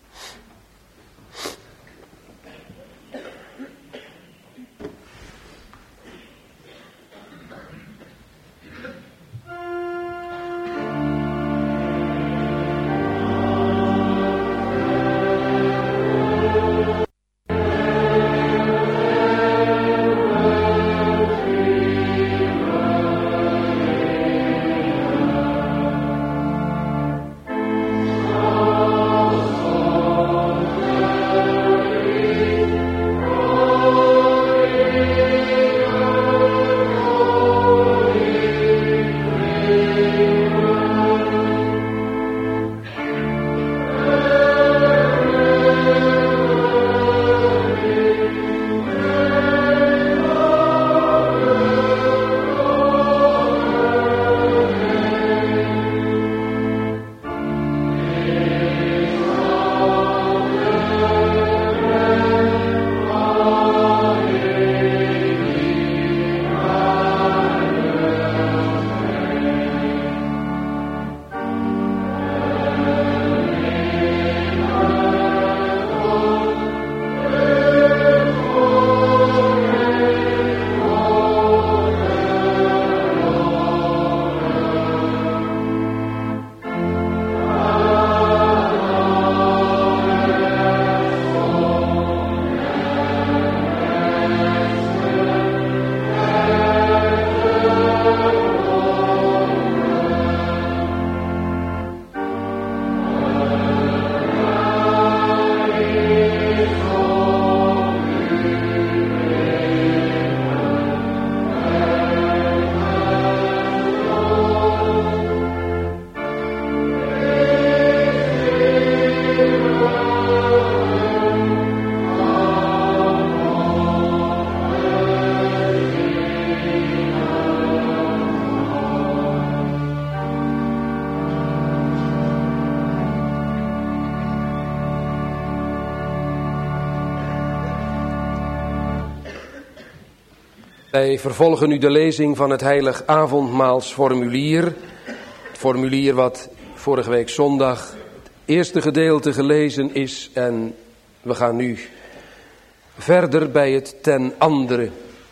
Wij vervolgen nu de lezing van het heilig avondmaalsformulier. Het formulier wat vorige week zondag het eerste gedeelte gelezen is. En we gaan nu verder bij het ten andere.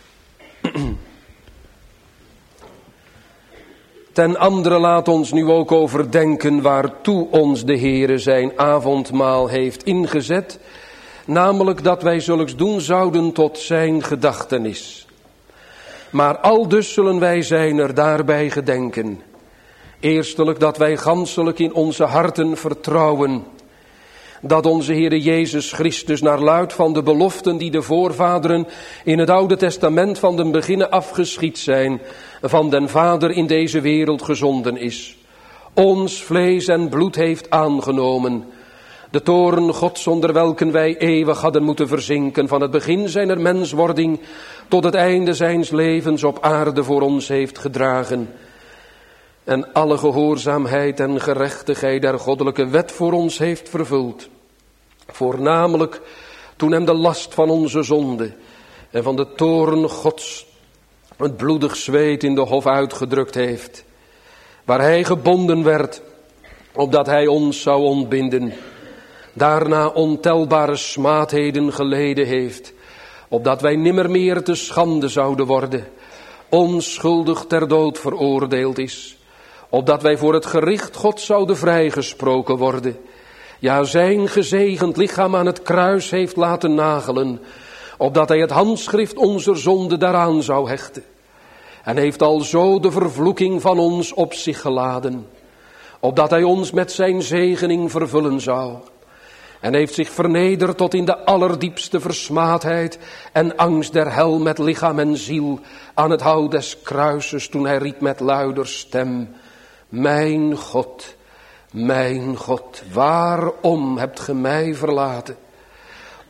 Ten andere laat ons nu ook overdenken waartoe ons de Heere zijn avondmaal heeft ingezet. Namelijk dat wij zulks doen zouden tot zijn gedachtenis. Maar aldus zullen wij zijn er daarbij gedenken. Eerstelijk dat wij ganselijk in onze harten vertrouwen. Dat onze Heere Jezus Christus naar luid van de beloften die de voorvaderen in het Oude Testament van den beginnen afgeschied zijn, van den Vader in deze wereld gezonden is. Ons vlees en bloed heeft aangenomen. De toorn Gods onder welken wij eeuwig hadden moeten verzinken, van het begin zijner menswording tot het einde zijns levens op aarde voor ons heeft gedragen. En alle gehoorzaamheid en gerechtigheid der goddelijke wet voor ons heeft vervuld. Voornamelijk toen hem de last van onze zonde en van de toorn Gods het bloedig zweet in de hof uitgedrukt heeft. Waar hij gebonden werd, opdat hij ons zou ontbinden. Daarna ontelbare smaadheden geleden heeft, opdat wij nimmer meer te schande zouden worden, onschuldig ter dood veroordeeld is, opdat wij voor het gericht God zouden vrijgesproken worden, ja zijn gezegend lichaam aan het kruis heeft laten nagelen, opdat hij het handschrift onze zonde daaraan zou hechten, en heeft alzo de vervloeking van ons op zich geladen, opdat hij ons met zijn zegening vervullen zou. En heeft zich vernederd tot in de allerdiepste versmaadheid en angst der hel met lichaam en ziel aan het hout des kruises, toen hij riep met luider stem: Mijn God, mijn God, waarom hebt ge mij verlaten?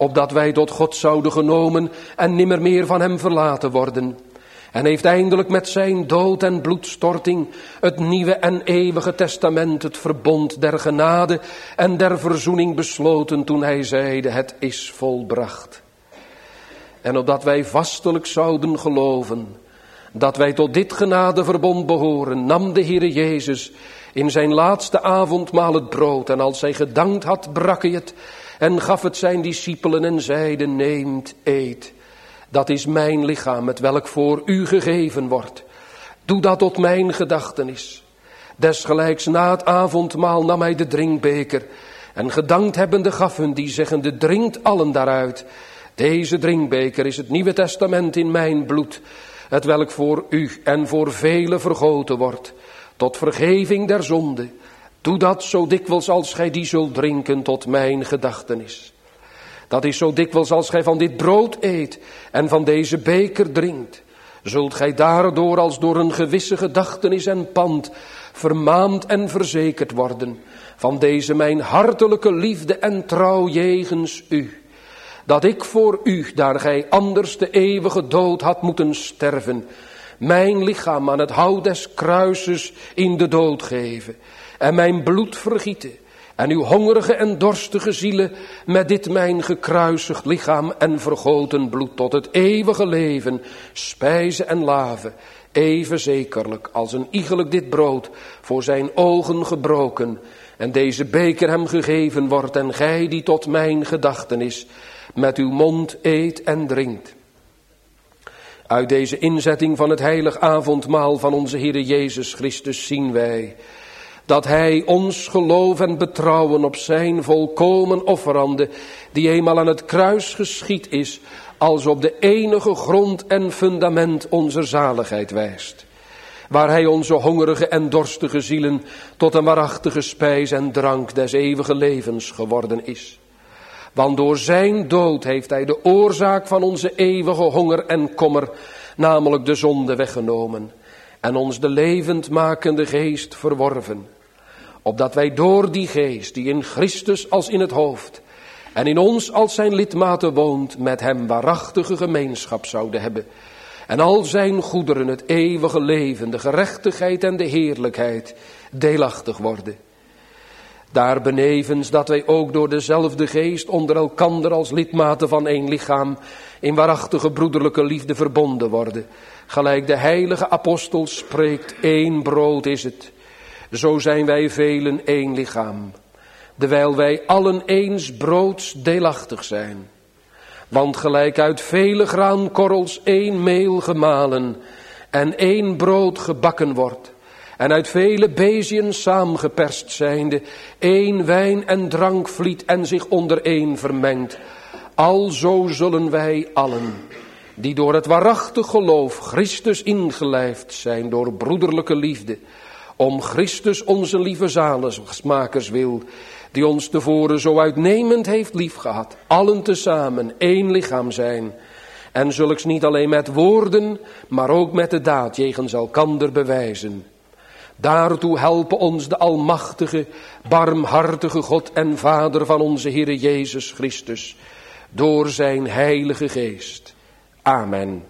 opdat wij tot God zouden genomen en nimmer meer van hem verlaten worden. En heeft eindelijk met zijn dood en bloedstorting het nieuwe en eeuwige testament, het verbond der genade en der verzoening besloten toen hij zeide, het is volbracht. En opdat wij vastelijk zouden geloven dat wij tot dit genadeverbond behoren, nam de Heere Jezus in zijn laatste avondmaal het brood en als hij gedankt had, brak hij het en gaf het zijn discipelen en zeide, neemt, eet. Dat is mijn lichaam, het welk voor u gegeven wordt. Doe dat tot mijn gedachtenis. Desgelijks na het avondmaal nam hij de drinkbeker en gedankt hebbende gaf hun die zeggende, drinkt allen daaruit. Deze drinkbeker is het Nieuwe Testament in mijn bloed, het welk voor u en voor velen vergoten wordt, tot vergeving der zonde. Doe dat zo dikwijls als gij die zult drinken tot mijn gedachtenis. Dat is zo dikwijls als gij van dit brood eet en van deze beker drinkt. Zult gij daardoor als door een gewisse gedachtenis en pand vermaand en verzekerd worden van deze mijn hartelijke liefde en trouw jegens u. Dat ik voor u, daar gij anders de eeuwige dood had moeten sterven, mijn lichaam aan het hout des kruises in de dood geven en mijn bloed vergieten en uw hongerige en dorstige zielen met dit mijn gekruisigd lichaam en vergoten bloed tot het eeuwige leven spijzen en laven, even zekerlijk als een iegelijk dit brood voor zijn ogen gebroken en deze beker hem gegeven wordt en gij die tot mijn gedachtenis met uw mond eet en drinkt. Uit deze inzetting van het heilig avondmaal van onze Heere Jezus Christus zien wij dat hij ons geloof en betrouwen op zijn volkomen offerande, die eenmaal aan het kruis geschied is, als op de enige grond en fundament onze zaligheid wijst. Waar hij onze hongerige en dorstige zielen tot een waarachtige spijs en drank des eeuwige levens geworden is. Want door zijn dood heeft hij de oorzaak van onze eeuwige honger en kommer, namelijk de zonde, weggenomen en ons de levendmakende geest verworven. Opdat wij door die geest, die in Christus als in het hoofd en in ons als zijn lidmaten woont, met hem waarachtige gemeenschap zouden hebben. En al zijn goederen, het eeuwige leven, de gerechtigheid en de heerlijkheid, deelachtig worden. Daar benevens dat wij ook door dezelfde geest onder elkander als lidmaten van één lichaam in waarachtige broederlijke liefde verbonden worden. Gelijk de heilige apostel spreekt, één brood is het. Zo zijn wij velen één lichaam, dewijl wij allen eens broods deelachtig zijn. Want gelijk uit vele graankorrels één meel gemalen en één brood gebakken wordt, en uit vele beziën saamgeperst zijnde, één wijn en drank vliet en zich onder één vermengt. Alzo zullen wij allen, die door het waarachtig geloof Christus ingelijfd zijn door broederlijke liefde, om Christus onze lieve zaligmakers wil, die ons tevoren zo uitnemend heeft liefgehad, allen tezamen één lichaam zijn, en zulks niet alleen met woorden, maar ook met de daad jegens elkander bewijzen. Daartoe helpen ons de almachtige, barmhartige God en Vader van onze Heere Jezus Christus, door zijn heilige geest. Amen.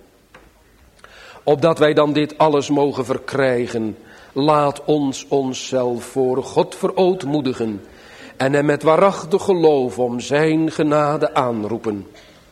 Opdat wij dan dit alles mogen verkrijgen, laat ons onszelf voor God verootmoedigen en hem met waarachtig geloof om zijn genade aanroepen.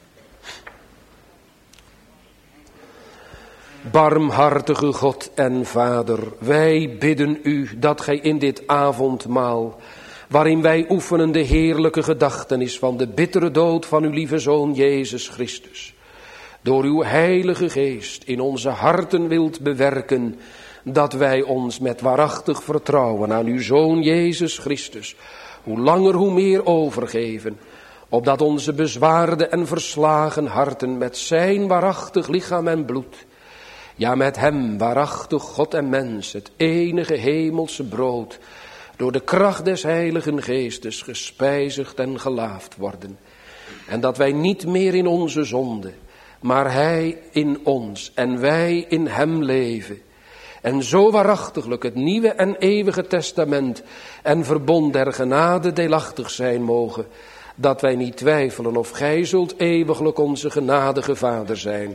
Barmhartige God en Vader, wij bidden u dat gij in dit avondmaal, waarin wij oefenen de heerlijke gedachtenis van de bittere dood van uw lieve Zoon Jezus Christus, door uw heilige geest in onze harten wilt bewerken, dat wij ons met waarachtig vertrouwen aan uw Zoon Jezus Christus, hoe langer hoe meer overgeven, opdat onze bezwaarde en verslagen harten met zijn waarachtig lichaam en bloed, ja met hem waarachtig God en mens, het enige hemelse brood, door de kracht des heiligen geestes gespijzigd en gelaafd worden. En dat wij niet meer in onze zonde, maar hij in ons en wij in hem leven. En zo waarachtiglijk het nieuwe en eeuwige testament en verbond der genade deelachtig zijn mogen, dat wij niet twijfelen of gij zult eeuwiglijk onze genadige Vader zijn,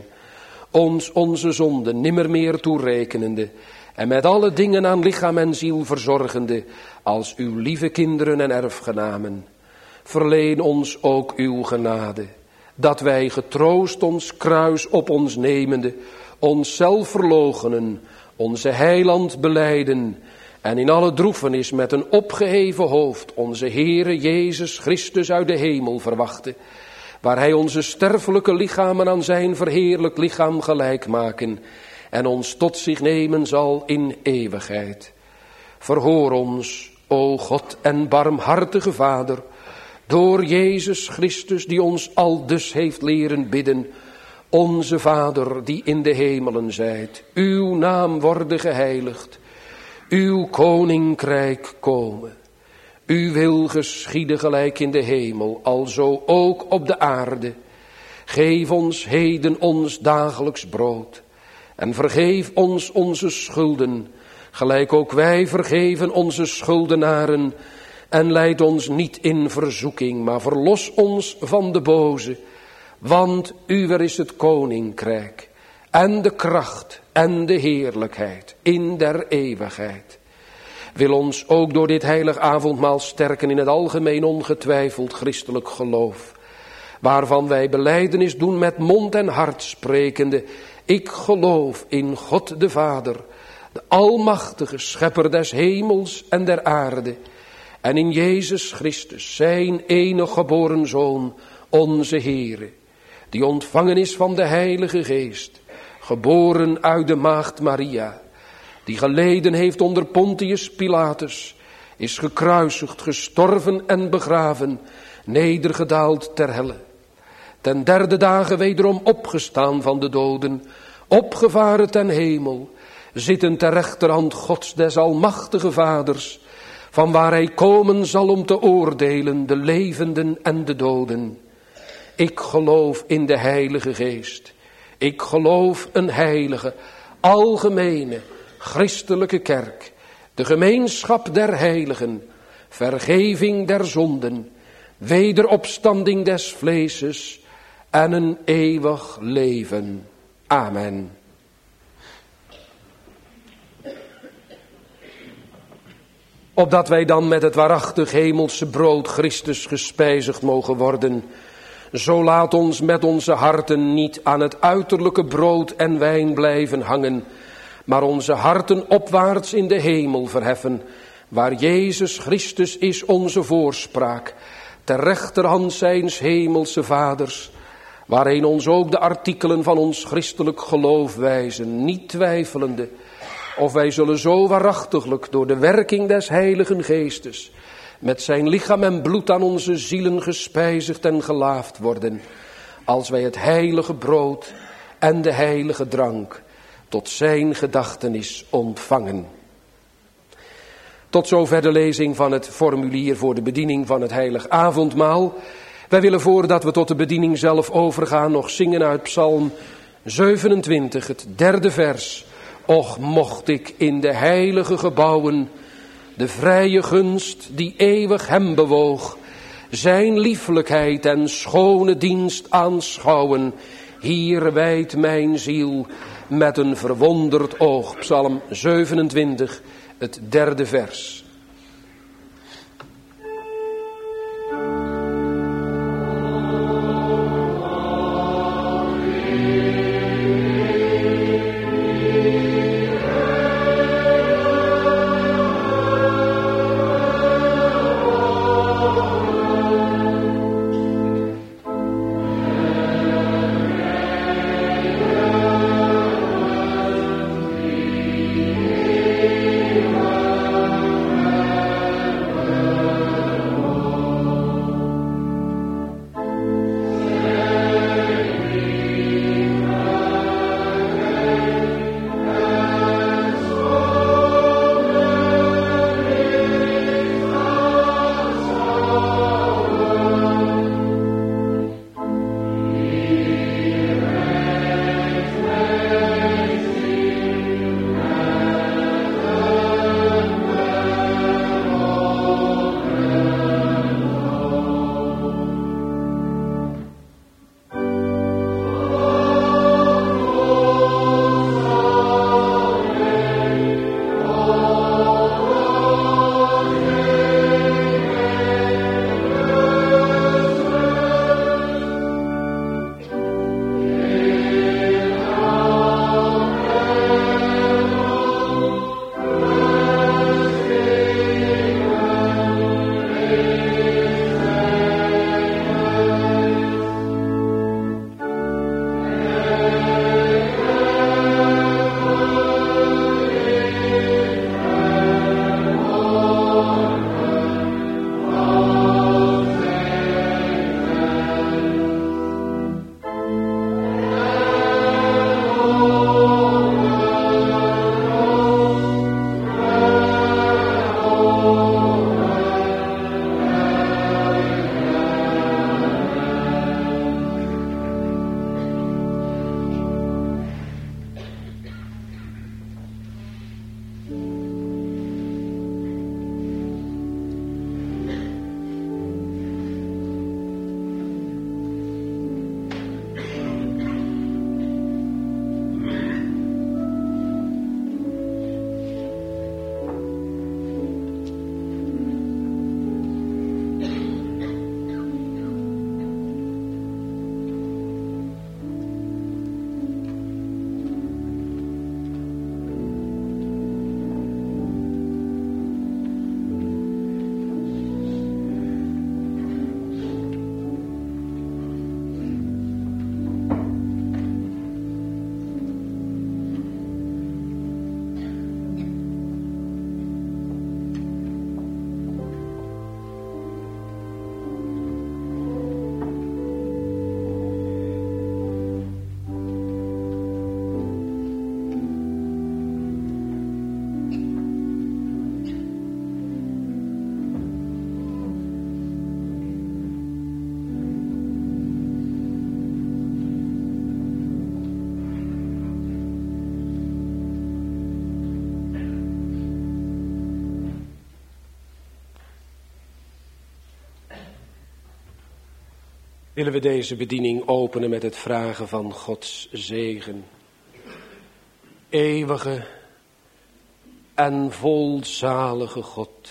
ons onze zonden nimmer meer toerekenende en met alle dingen aan lichaam en ziel verzorgende als uw lieve kinderen en erfgenamen. Verleen ons ook uw genade, dat wij getroost ons kruis op ons nemende, onszelf verloochenen, onze heiland belijden en in alle droefenis met een opgeheven hoofd onze Heere Jezus Christus uit de hemel verwachten, waar hij onze sterfelijke lichamen aan zijn verheerlijk lichaam gelijk maken en ons tot zich nemen zal in eeuwigheid. Verhoor ons, o God en barmhartige Vader, door Jezus Christus die ons aldus heeft leren bidden, onze Vader die in de hemelen zijt, uw naam worden geheiligd, uw koninkrijk komen. Uw wil geschieden gelijk in de hemel, alzo ook op de aarde. Geef ons heden ons dagelijks brood. En vergeef ons onze schulden, gelijk ook wij vergeven onze schuldenaren. En leid ons niet in verzoeking, maar verlos ons van de boze. Want uwer is het koninkrijk, en de kracht, en de heerlijkheid, in der eeuwigheid. Wil ons ook door dit heilig avondmaal sterken in het algemeen ongetwijfeld christelijk geloof, waarvan wij belijdenis doen met mond en hart sprekende: ik geloof in God de Vader, de almachtige schepper des hemels en der aarde, en in Jezus Christus, zijn enige geboren Zoon, onze Heere, die ontvangen is van de Heilige Geest, geboren uit de maagd Maria, die geleden heeft onder Pontius Pilatus, is gekruisigd, gestorven en begraven, nedergedaald ter helle. Ten derde dagen wederom opgestaan van de doden, opgevaren ten hemel, zitten ter rechterhand Gods des almachtige Vaders, van waar hij komen zal om te oordelen de levenden en de doden. Ik geloof in de Heilige Geest. Ik geloof een heilige, algemene, christelijke kerk, de gemeenschap der heiligen, vergeving der zonden, wederopstanding des vleeses en een eeuwig leven. Amen. Opdat wij dan met het waarachtig hemelse brood Christus gespijzigd mogen worden, zo laat ons met onze harten niet aan het uiterlijke brood en wijn blijven hangen, maar onze harten opwaarts in de hemel verheffen, waar Jezus Christus is onze voorspraak, ter rechterhand zijns hemelse Vaders, waarheen ons ook de artikelen van ons christelijk geloof wijzen, niet twijfelende, of wij zullen zo waarachtiglijk door de werking des Heiligen Geestes met zijn lichaam en bloed aan onze zielen gespijzigd en gelaafd worden, als wij het heilige brood en de heilige drank tot zijn gedachtenis ontvangen. Tot zover de lezing van het formulier voor de bediening van het heilig avondmaal. Wij willen voordat we tot de bediening zelf overgaan nog zingen uit Psalm zevenentwintig, het derde vers. Och, mocht ik in de heilige gebouwen de vrije gunst die eeuwig hem bewoog, zijn lieflijkheid en schone dienst aanschouwen. Hier wijdt mijn ziel met een verwonderd oog. Psalm zevenentwintig, het derde vers. willen we deze bediening openen met het vragen van Gods zegen. Eeuwige en volzalige God,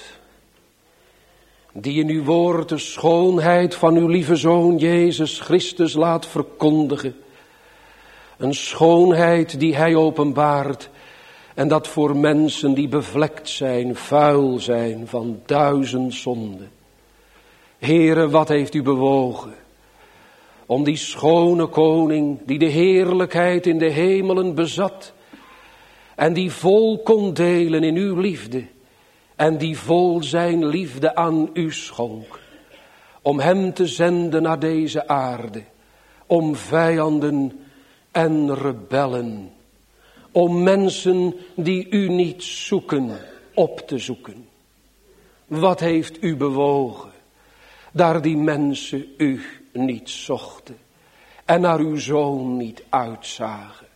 die in uw woord de schoonheid van uw lieve Zoon Jezus Christus laat verkondigen. Een schoonheid die hij openbaart en dat voor mensen die bevlekt zijn, vuil zijn van duizend zonden. Heere, wat heeft u bewogen om die schone koning die de heerlijkheid in de hemelen bezat en die vol kon delen in uw liefde en die vol zijn liefde aan u schonk, om hem te zenden naar deze aarde, om vijanden en rebellen, om mensen die u niet zoeken, op te zoeken. Wat heeft u bewogen, daar die mensen u niet zochten en naar uw Zoon niet uitzagen,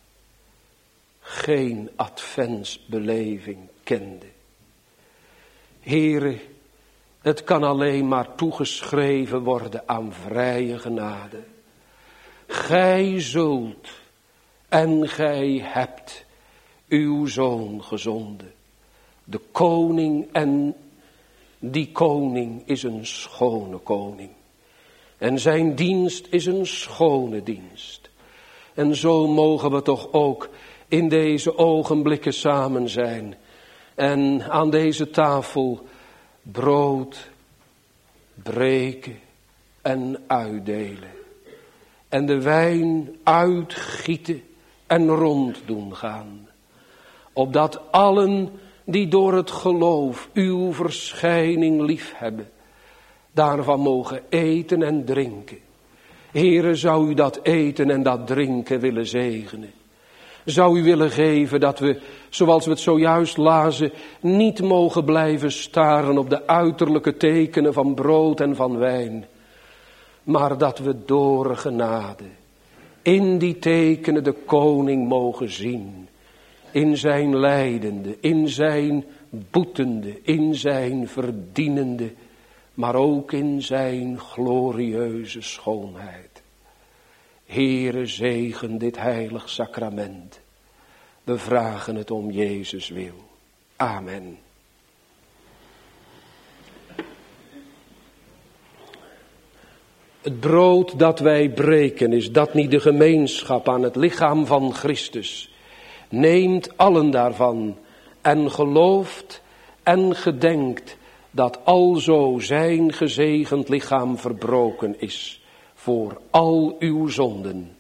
geen adventsbeleving kende. Heere, het kan alleen maar toegeschreven worden aan vrije genade. Gij zult en gij hebt uw Zoon gezonden, de koning, en die koning is een schone koning. En zijn dienst is een schone dienst. En zo mogen we toch ook in deze ogenblikken samen zijn en aan deze tafel brood breken en uitdelen. En de wijn uitgieten en rond doen gaan. Opdat allen die door het geloof uw verschijning lief hebben, daarvan mogen eten en drinken. Heere, zou u dat eten en dat drinken willen zegenen? Zou u willen geven dat we, zoals we het zojuist lazen, niet mogen blijven staren op de uiterlijke tekenen van brood en van wijn, maar dat we door genade in die tekenen de koning mogen zien, in zijn lijdende, in zijn boetende, in zijn verdienende, maar ook in zijn glorieuze schoonheid. Heere, zegen dit heilig sacrament. We vragen het om Jezus wil. Amen. Het brood dat wij breken, is dat niet de gemeenschap aan het lichaam van Christus? Neemt allen daarvan en gelooft en gedenkt dat alzo zijn gezegend lichaam verbroken is voor al uw zonden.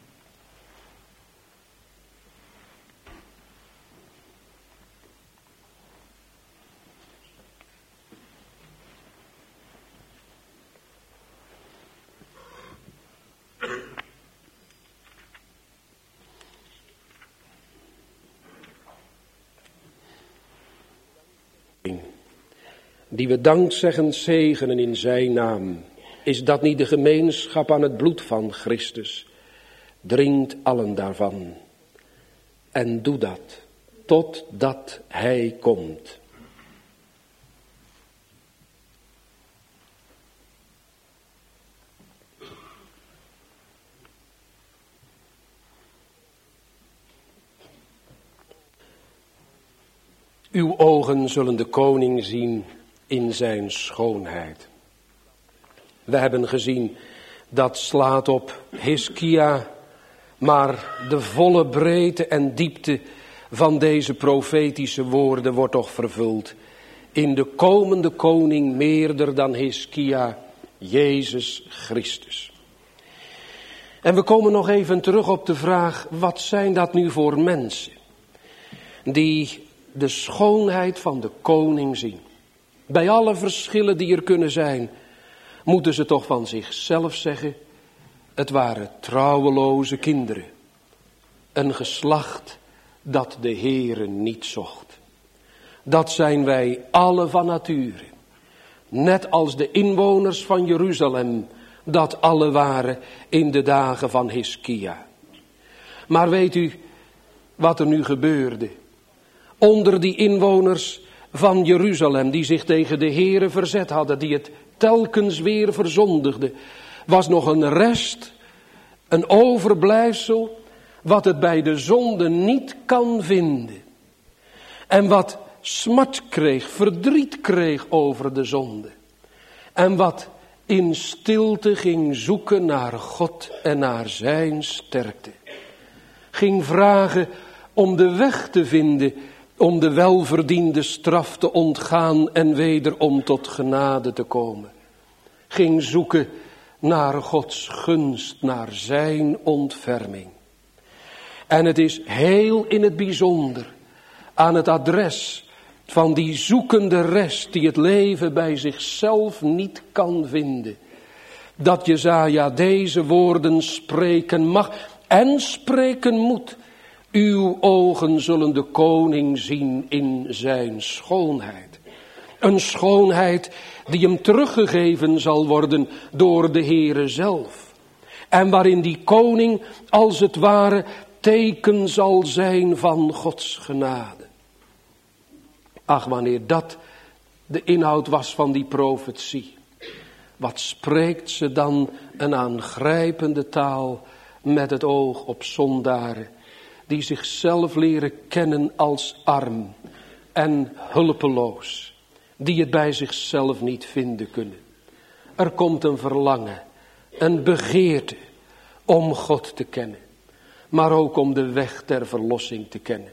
Die we dankzeggend zegenen in zijn naam. Is dat niet de gemeenschap aan het bloed van Christus? Drinkt allen daarvan. En doe dat, totdat hij komt. Uw ogen zullen de koning zien in zijn schoonheid. We hebben gezien, dat slaat op Hiskia, maar de volle breedte en diepte van deze profetische woorden wordt toch vervuld in de komende koning meerder dan Hiskia, Jezus Christus. En we komen nog even terug op de vraag, wat zijn dat nu voor mensen die de schoonheid van de koning zien? Bij alle verschillen die er kunnen zijn, moeten ze toch van zichzelf zeggen, het waren trouweloze kinderen. Een geslacht dat de Heere niet zocht. Dat zijn wij alle van nature. Net als de inwoners van Jeruzalem, dat alle waren in de dagen van Hiskia. Maar weet u wat er nu gebeurde? Onder die inwoners van Jeruzalem, die zich tegen de Heere verzet hadden, die het telkens weer verzondigden, was nog een rest, een overblijfsel, wat het bij de zonde niet kan vinden. En wat smart kreeg, verdriet kreeg over de zonde. En wat in stilte ging zoeken naar God en naar zijn sterkte. Ging vragen om de weg te vinden, om de welverdiende straf te ontgaan en wederom tot genade te komen. Ging zoeken naar Gods gunst, naar zijn ontferming. En het is heel in het bijzonder aan het adres van die zoekende rest die het leven bij zichzelf niet kan vinden, dat Jesaja deze woorden spreken mag en spreken moet. Uw ogen zullen de koning zien in zijn schoonheid. Een schoonheid die hem teruggegeven zal worden door de Heere zelf. En waarin die koning als het ware teken zal zijn van Gods genade. Ach, wanneer dat de inhoud was van die profetie. Wat spreekt ze dan een aangrijpende taal met het oog op zondaren. Die zichzelf leren kennen als arm en hulpeloos. Die het bij zichzelf niet vinden kunnen. Er komt een verlangen, een begeerte om God te kennen. Maar ook om de weg ter verlossing te kennen.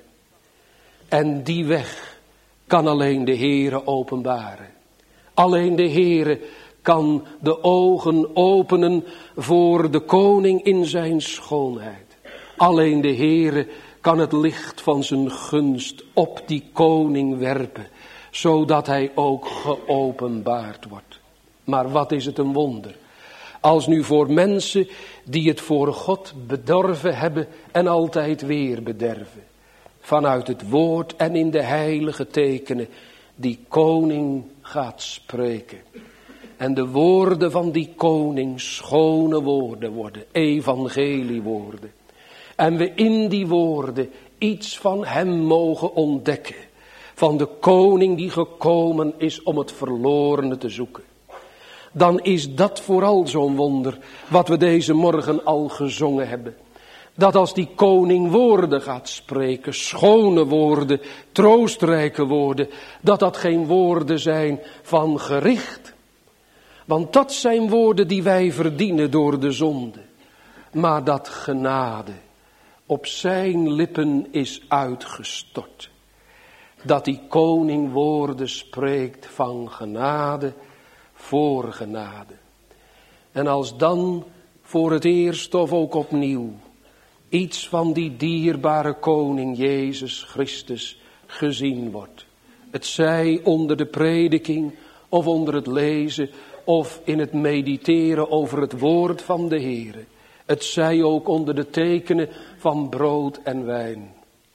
En die weg kan alleen de Heere openbaren. Alleen de Heere kan de ogen openen voor de koning in zijn schoonheid. Alleen de Heere kan het licht van zijn gunst op die koning werpen, zodat hij ook geopenbaard wordt. Maar wat is het een wonder, als nu voor mensen die het voor God bedorven hebben en altijd weer bederven, vanuit het woord en in de heilige tekenen, die koning gaat spreken. En de woorden van die koning schone woorden worden, evangeliewoorden. En we in die woorden iets van hem mogen ontdekken. Van de koning die gekomen is om het verlorene te zoeken. Dan is dat vooral zo'n wonder wat we deze morgen al gezongen hebben. Dat als die koning woorden gaat spreken, schone woorden, troostrijke woorden, dat dat geen woorden zijn van gericht. Want dat zijn woorden die wij verdienen door de zonde. Maar dat genade op zijn lippen is uitgestort. Dat die koning woorden spreekt van genade voor genade. En als dan voor het eerst of ook opnieuw iets van die dierbare koning Jezus Christus gezien wordt. Het zij onder de prediking of onder het lezen of in het mediteren over het woord van de Heere. Het zij ook onder de tekenen van brood en wijn.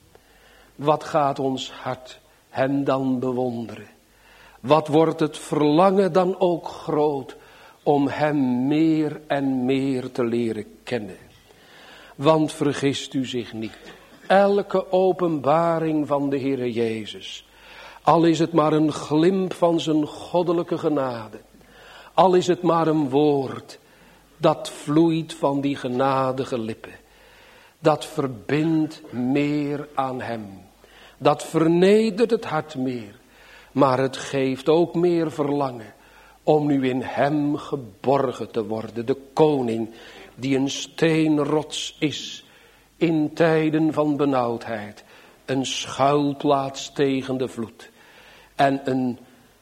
Wat gaat ons hart hem dan bewonderen? Wat wordt het verlangen dan ook groot om hem meer en meer te leren kennen? Want vergist u zich niet, elke openbaring van de Heere Jezus, al is het maar een glimp van zijn goddelijke genade, al is het maar een woord dat vloeit van die genadige lippen, dat verbindt meer aan hem, dat vernedert het hart meer, maar het geeft ook meer verlangen om nu in hem geborgen te worden, de koning die een steenrots is in tijden van benauwdheid, een schuilplaats tegen de vloed en een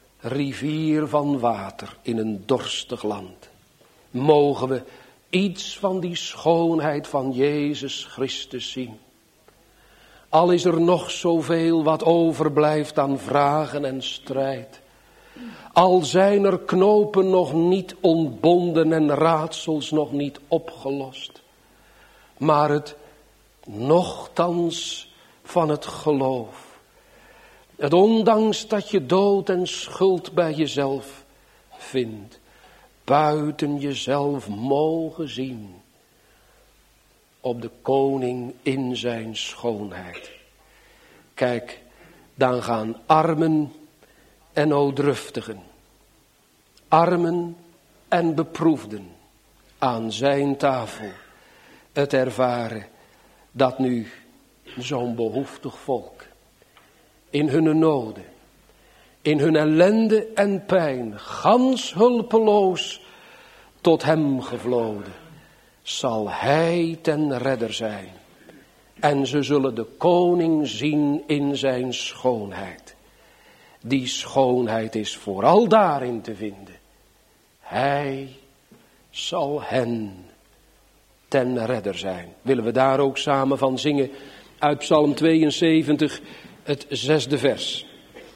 rivier van water in een dorstig land. Mogen we iets van die schoonheid van Jezus Christus zien. Al is er nog zoveel wat overblijft aan vragen en strijd. Al zijn er knopen nog niet ontbonden en raadsels nog niet opgelost. Maar het nochtans van het geloof. Het ondanks dat je dood en schuld bij jezelf vindt. Buiten jezelf mogen zien. Op de koning in zijn schoonheid. Kijk, dan gaan armen en ootdruftigen, armen en beproefden, aan zijn tafel het ervaren dat nu zo'n behoeftig volk in hun noden, in hun ellende en pijn, gans hulpeloos tot hem gevloden, zal hij ten redder zijn. En ze zullen de koning zien in zijn schoonheid. Die schoonheid is vooral daarin te vinden. Hij zal hen ten redder zijn. Willen we daar ook samen van zingen uit Psalm tweeënzeventig, het zesde vers.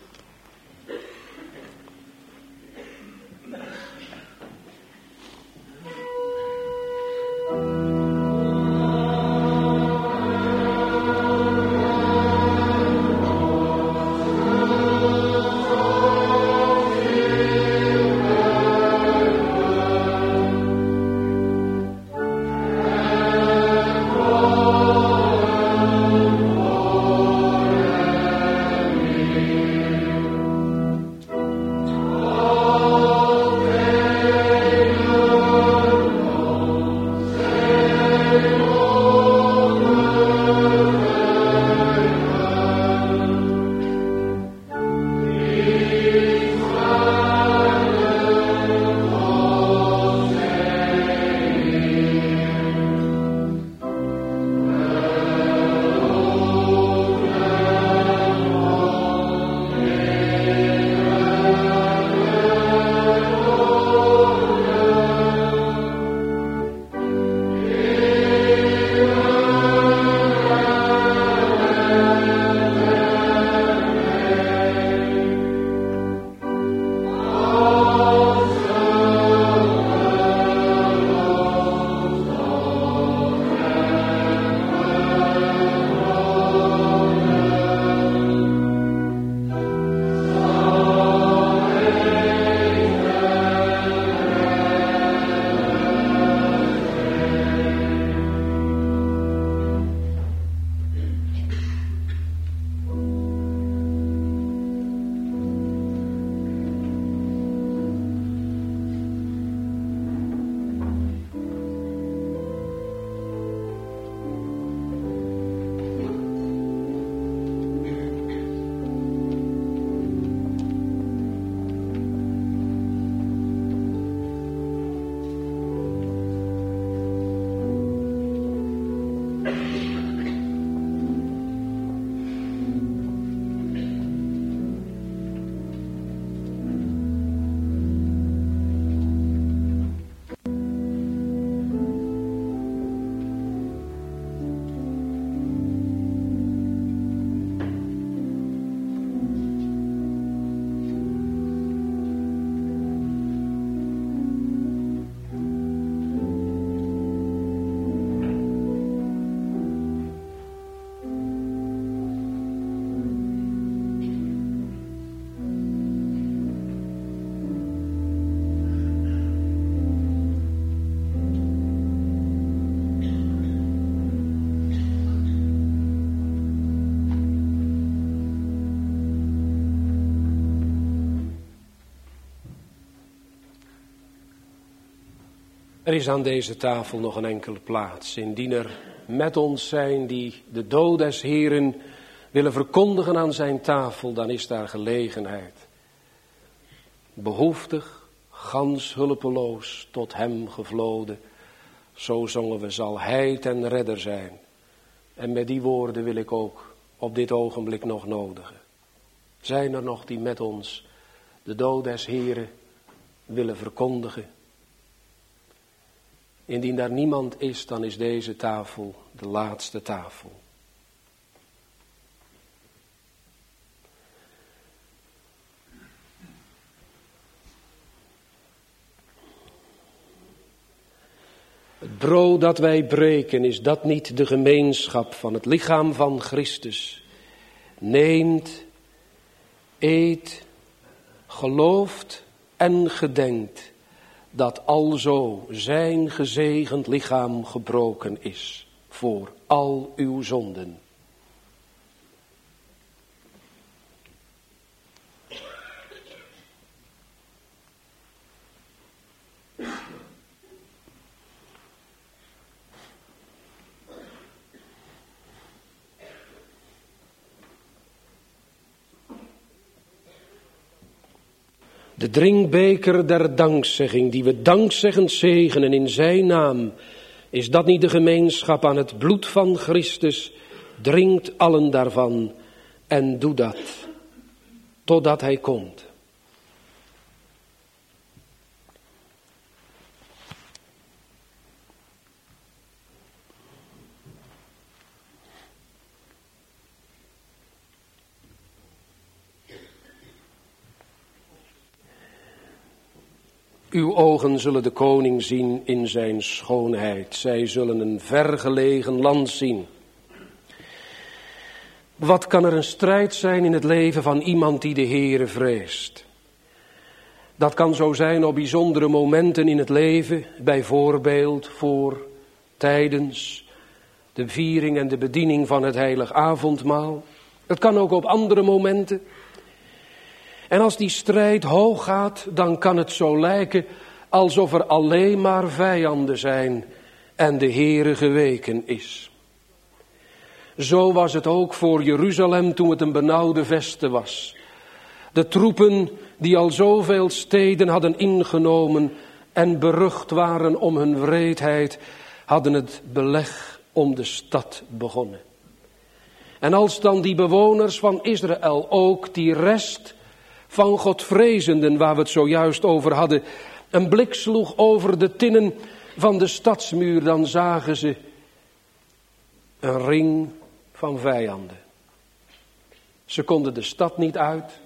Er is aan deze tafel nog een enkele plaats. Indien er met ons zijn die de dood des Heren willen verkondigen aan zijn tafel, dan is daar gelegenheid. Behoeftig, gans hulpeloos, tot hem gevloden. Zo zongen we, zal hij ten redder zijn. En met die woorden wil ik ook op dit ogenblik nog nodigen. Zijn er nog die met ons de dood des Heren willen verkondigen? Indien daar niemand is, dan is deze tafel de laatste tafel. Het brood dat wij breken, is dat niet de gemeenschap van het lichaam van Christus? Neemt, eet, gelooft en gedenkt dat alzo zijn gezegend lichaam gebroken is voor al uw zonden. De drinkbeker der dankzegging, die we dankzeggend zegenen in zijn naam, is dat niet de gemeenschap aan het bloed van Christus? Drinkt allen daarvan en doe dat, totdat hij komt. Uw ogen zullen de koning zien in zijn schoonheid. Zij zullen een vergelegen land zien. Wat kan er een strijd zijn in het leven van iemand die de Heere vreest? Dat kan zo zijn op bijzondere momenten in het leven, bijvoorbeeld voor, tijdens de viering en de bediening van het heilig avondmaal. Het kan ook op andere momenten. En als die strijd hoog gaat, dan kan het zo lijken alsof er alleen maar vijanden zijn en de Heere geweken is. Zo was het ook voor Jeruzalem toen het een benauwde veste was. De troepen die al zoveel steden hadden ingenomen en berucht waren om hun wreedheid, hadden het beleg om de stad begonnen. En als dan die bewoners van Israël ook die rest van Godvrezenden, waar we het zojuist over hadden, een blik sloeg over de tinnen van de stadsmuur, dan zagen ze een ring van vijanden. Ze konden de stad niet uit.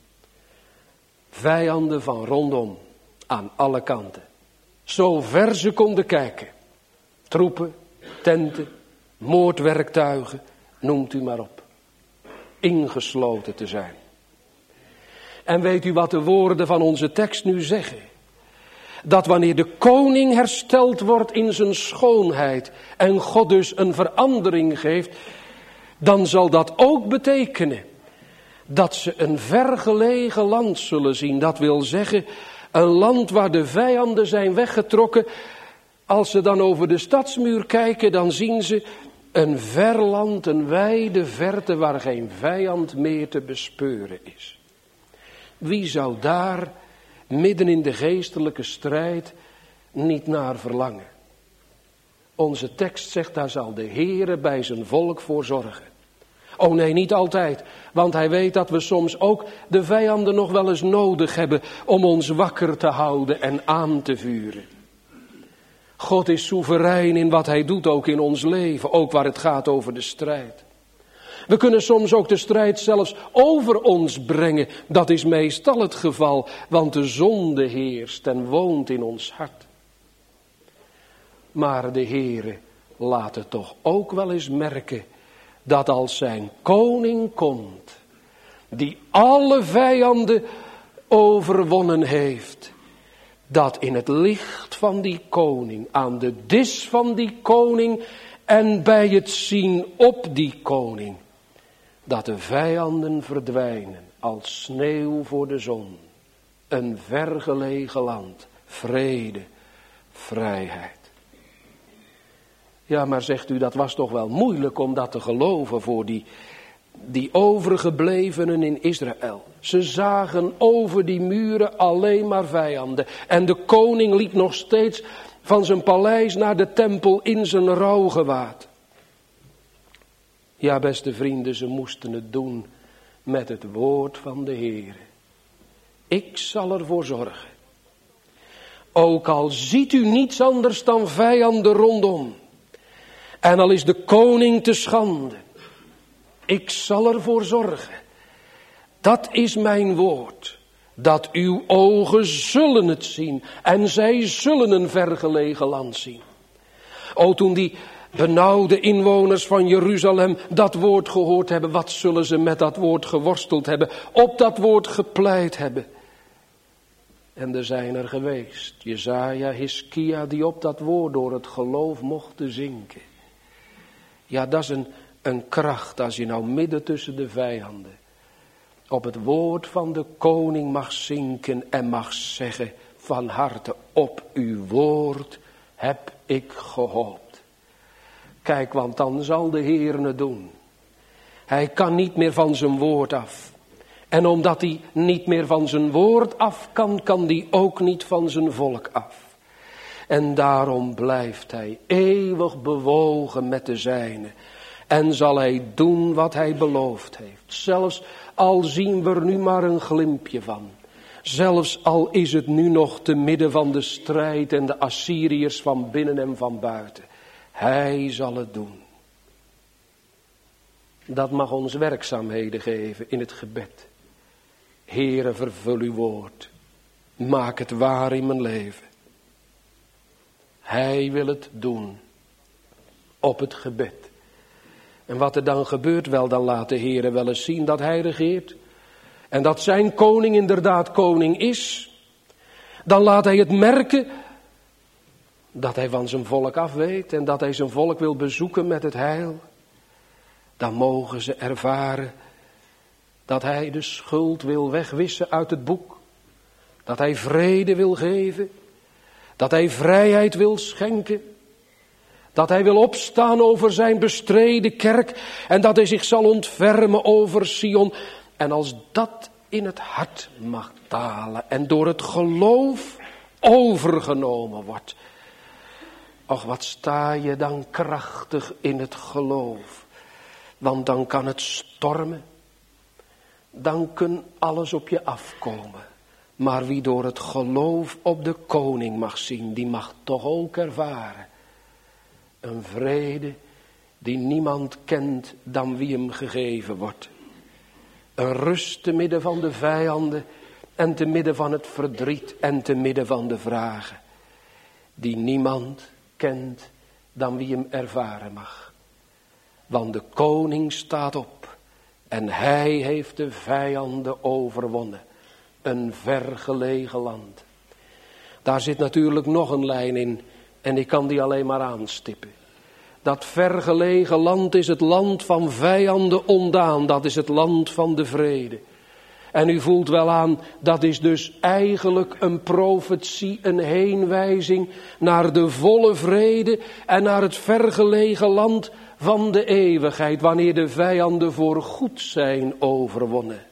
Vijanden van rondom, aan alle kanten. Zo ver ze konden kijken. Troepen, tenten, moordwerktuigen, noemt u maar op. Ingesloten te zijn. En weet u wat de woorden van onze tekst nu zeggen? Dat wanneer de koning hersteld wordt in zijn schoonheid en God dus een verandering geeft, dan zal dat ook betekenen dat ze een vergelegen land zullen zien. Dat wil zeggen, een land waar de vijanden zijn weggetrokken. Als ze dan over de stadsmuur kijken, dan zien ze een ver land, een wijde verte waar geen vijand meer te bespeuren is. Wie zou daar, midden in de geestelijke strijd, niet naar verlangen? Onze tekst zegt, daar zal de Heere bij zijn volk voor zorgen. Oh nee, niet altijd, want hij weet dat we soms ook de vijanden nog wel eens nodig hebben om ons wakker te houden en aan te vuren. God is soeverein in wat hij doet, ook in ons leven, ook waar het gaat over de strijd. We kunnen soms ook de strijd zelfs over ons brengen. Dat is meestal het geval, want de zonde heerst en woont in ons hart. Maar de Heere laat het toch ook wel eens merken dat als zijn koning komt, die alle vijanden overwonnen heeft, dat in het licht van die koning, aan de dis van die koning en bij het zien op die koning, dat de vijanden verdwijnen als sneeuw voor de zon. Een vergelegen land, vrede, vrijheid. Ja, maar zegt u, dat was toch wel moeilijk om dat te geloven voor die, die overgeblevenen in Israël. Ze zagen over die muren alleen maar vijanden. En de koning liep nog steeds van zijn paleis naar de tempel in zijn rouwgewaad. Ja, beste vrienden, ze moesten het doen met het woord van de Heer. Ik zal ervoor zorgen. Ook al ziet u niets anders dan vijanden rondom. En al is de koning te schande. Ik zal ervoor zorgen. Dat is mijn woord. Dat uw ogen zullen het zien. En zij zullen een vergelegen land zien. O, toen die benauwde inwoners van Jeruzalem dat woord gehoord hebben, wat zullen ze met dat woord geworsteld hebben, op dat woord gepleit hebben. En er zijn er geweest, Jesaja, Hiskia, die op dat woord door het geloof mochten zinken. Ja, dat is een, een kracht als je nou midden tussen de vijanden op het woord van de koning mag zinken en mag zeggen van harte, op uw woord heb ik gehoopt. Kijk, want dan zal de Heer het doen. Hij kan niet meer van zijn woord af. En omdat hij niet meer van zijn woord af kan, kan hij ook niet van zijn volk af. En daarom blijft hij eeuwig bewogen met de zijnen. En zal hij doen wat hij beloofd heeft. Zelfs al zien we er nu maar een glimpje van. Zelfs al is het nu nog te midden van de strijd en de Assyriërs van binnen en van buiten. Hij zal het doen. Dat mag ons werkzaamheden geven in het gebed. Heere, vervul uw woord. Maak het waar in mijn leven. Hij wil het doen. Op het gebed. En wat er dan gebeurt, wel, dan laat de Heere wel eens zien dat hij regeert. En dat zijn koning inderdaad koning is. Dan laat hij het merken dat hij van zijn volk af weet. En dat hij zijn volk wil bezoeken met het heil. Dan mogen ze ervaren dat hij de schuld wil wegwissen uit het boek. Dat hij vrede wil geven. Dat hij vrijheid wil schenken. Dat hij wil opstaan over zijn bestreden kerk. En dat hij zich zal ontfermen over Sion. En als dat in het hart mag dalen en door het geloof overgenomen wordt. Och, wat sta je dan krachtig in het geloof. Want dan kan het stormen. Dan kan alles op je afkomen. Maar wie door het geloof op de koning mag zien, die mag toch ook ervaren. Een vrede die niemand kent dan wie hem gegeven wordt. Een rust te midden van de vijanden en te midden van het verdriet en te midden van de vragen. Die niemand kent dan wie hem ervaren mag. Want de koning staat op en hij heeft de vijanden overwonnen. Een vergelegen land. Daar zit natuurlijk nog een lijn in en ik kan die alleen maar aanstippen. Dat vergelegen land is het land van vijanden ontdaan. Dat is het land van de vrede. En u voelt wel aan, dat is dus eigenlijk een profetie, een heenwijzing naar de volle vrede en naar het vergelegen land van de eeuwigheid, wanneer de vijanden voor goed zijn overwonnen.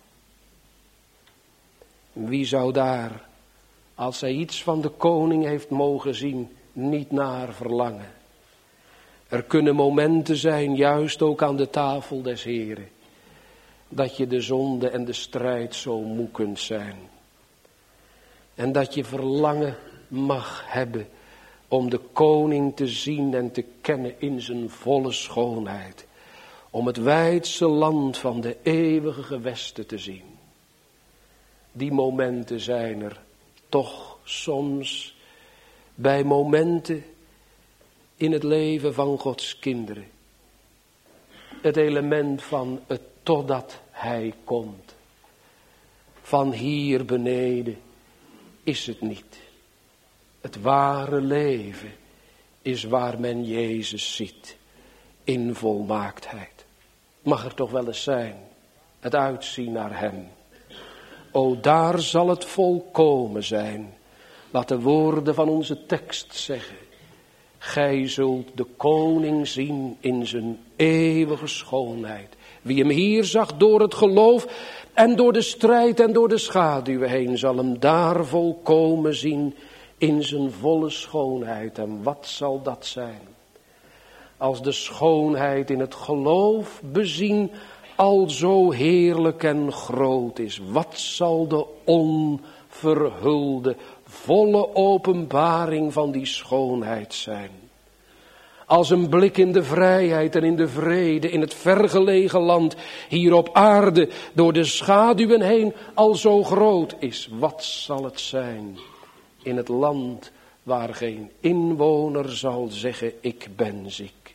Wie zou daar, als hij iets van de koning heeft mogen zien, niet naar verlangen? Er kunnen momenten zijn, juist ook aan de tafel des Heren, dat je de zonde en de strijd zo moe kunt zijn. En dat je verlangen mag hebben om de koning te zien en te kennen in zijn volle schoonheid. Om het wijdse land van de eeuwige gewesten te zien. Die momenten zijn er toch soms bij momenten in het leven van Gods kinderen. Het element van het totdat hij komt. Van hier beneden is het niet. Het ware leven is waar men Jezus ziet. In volmaaktheid. Mag er toch wel eens zijn. Het uitzien naar hem. O, daar zal het volkomen zijn. Laat de woorden van onze tekst zeggen. Gij zult de koning zien in zijn eeuwige schoonheid. Wie hem hier zag door het geloof en door de strijd en door de schaduwen heen, zal hem daar volkomen zien in zijn volle schoonheid. En wat zal dat zijn? Als de schoonheid in het geloof bezien al zo heerlijk en groot is, wat zal de onverhulde, volle openbaring van die schoonheid zijn? Als een blik in de vrijheid en in de vrede, in het vergelegen land, hier op aarde, door de schaduwen heen, al zo groot is, wat zal het zijn in het land waar geen inwoner zal zeggen, ik ben ziek?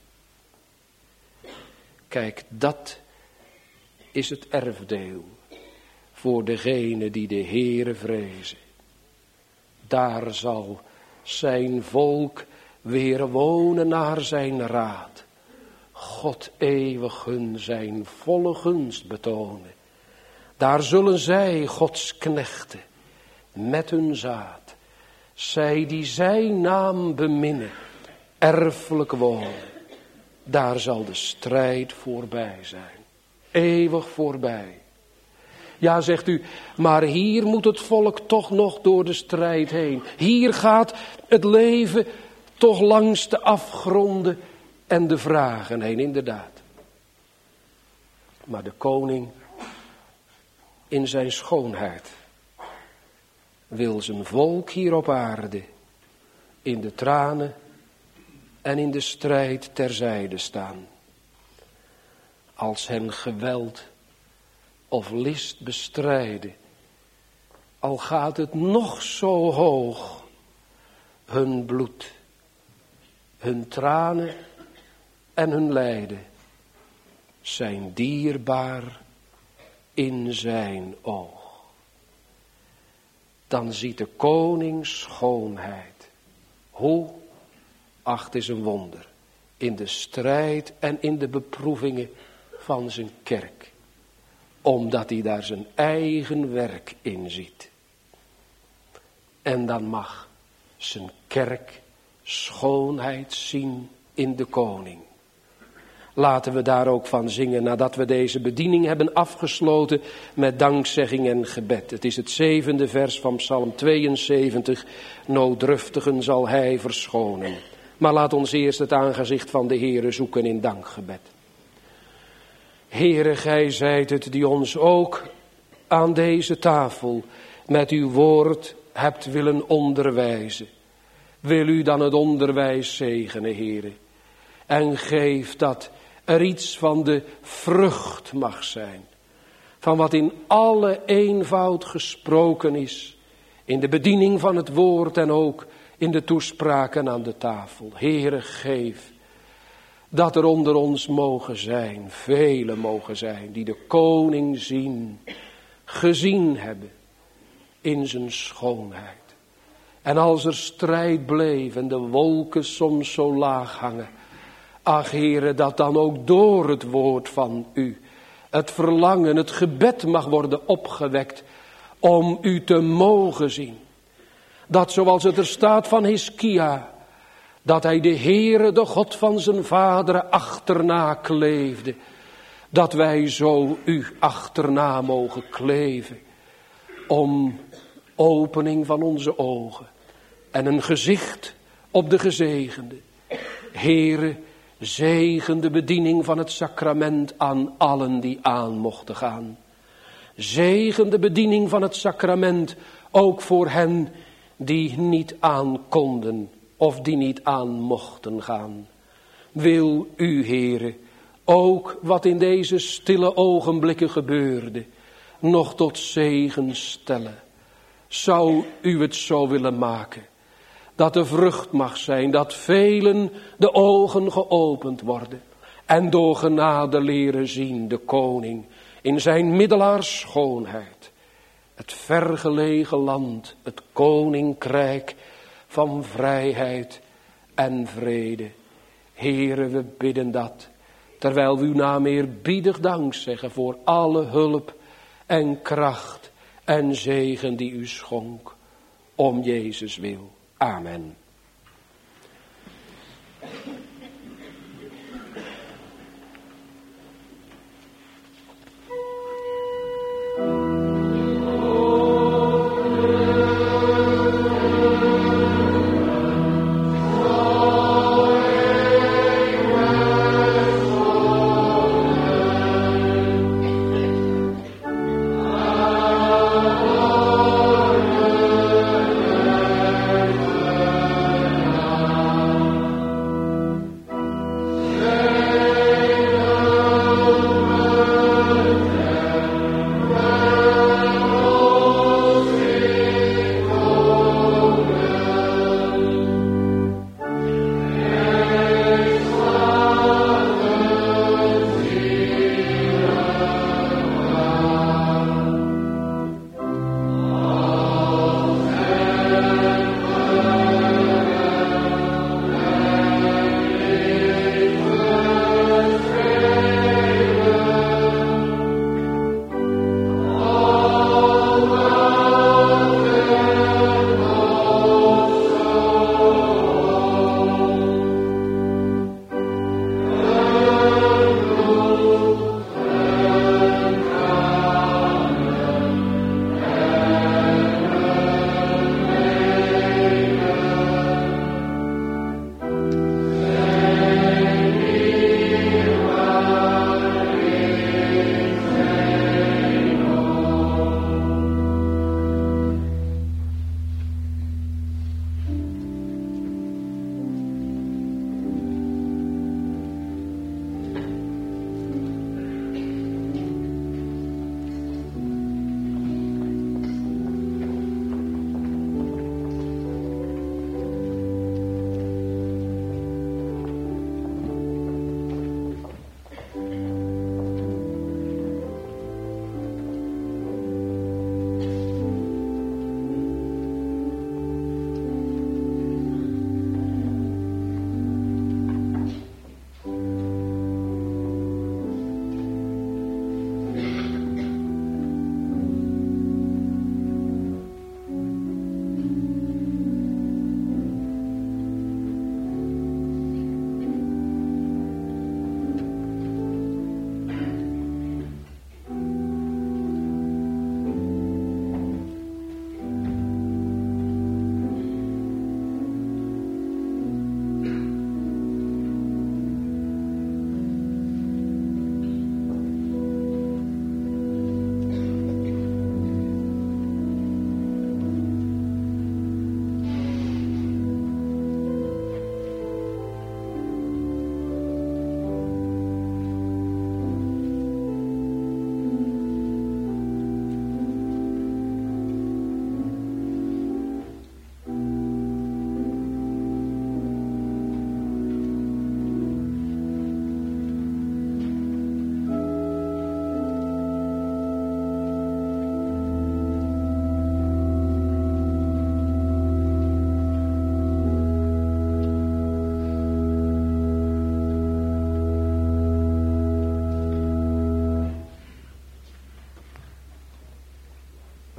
Kijk, dat is het erfdeel voor degene die de Heere vrezen. Daar zal zijn volk weer wonen naar zijn raad. God eeuwig hun zijn volle gunst betonen. Daar zullen zij, Gods knechten, met hun zaad, zij die zijn naam beminnen, erfelijk wonen. Daar zal de strijd voorbij zijn. Eeuwig voorbij. Ja, zegt u, maar hier moet het volk toch nog door de strijd heen. Hier gaat het leven toch langs de afgronden en de vragen heen, inderdaad. Maar de koning in zijn schoonheid wil zijn volk hier op aarde in de tranen en in de strijd terzijde staan. Als hen geweld of list bestrijden, al gaat het nog zo hoog, hun bloed, hun tranen en hun lijden zijn dierbaar in zijn oog. Dan ziet de koning schoonheid. Hoe? Ach, het is een wonder. In de strijd en in de beproevingen van zijn kerk. Omdat hij daar zijn eigen werk in ziet. En dan mag zijn kerk schoonheid zien in de koning. Laten we daar ook van zingen nadat we deze bediening hebben afgesloten met dankzegging en gebed. Het is het zevende vers van Psalm tweeënzeventig. Nooddruftigen zal hij verschonen. Maar laat ons eerst het aangezicht van de Heere zoeken in dankgebed. Heere, gij zijt het die ons ook aan deze tafel met uw woord hebt willen onderwijzen. Wil u dan het onderwijs zegenen, Heere. En geef dat er iets van de vrucht mag zijn. Van wat in alle eenvoud gesproken is. In de bediening van het woord en ook in de toespraken aan de tafel. Heere, geef dat er onder ons mogen zijn, velen mogen zijn, die de koning zien, gezien hebben in zijn schoonheid. En als er strijd bleef en de wolken soms zo laag hangen, ach, Heere, dat dan ook door het woord van u het verlangen, het gebed mag worden opgewekt om u te mogen zien. Dat zoals het er staat van Hiskia, dat hij de Heere, de God van zijn vaderen, achterna kleefde. Dat wij zo u achterna mogen kleven. Om opening van onze ogen en een gezicht op de gezegende. Heere, zegen de bediening van het sacrament aan allen die aan mochten gaan. Zegen de bediening van het sacrament ook voor hen die niet aan konden of die niet aan mochten gaan. Wil u, Heere, ook wat in deze stille ogenblikken gebeurde, nog tot zegen stellen. Zou u het zo willen maken, dat de vrucht mag zijn, dat velen de ogen geopend worden en door genade leren zien de koning in zijn middelaars schoonheid. Het vergelegen land, het koninkrijk van vrijheid en vrede. Heere, we bidden dat, terwijl we uw naam eerbiedig dank zeggen voor alle hulp en kracht en zegen die u schonk, om Jezus wil. Amen.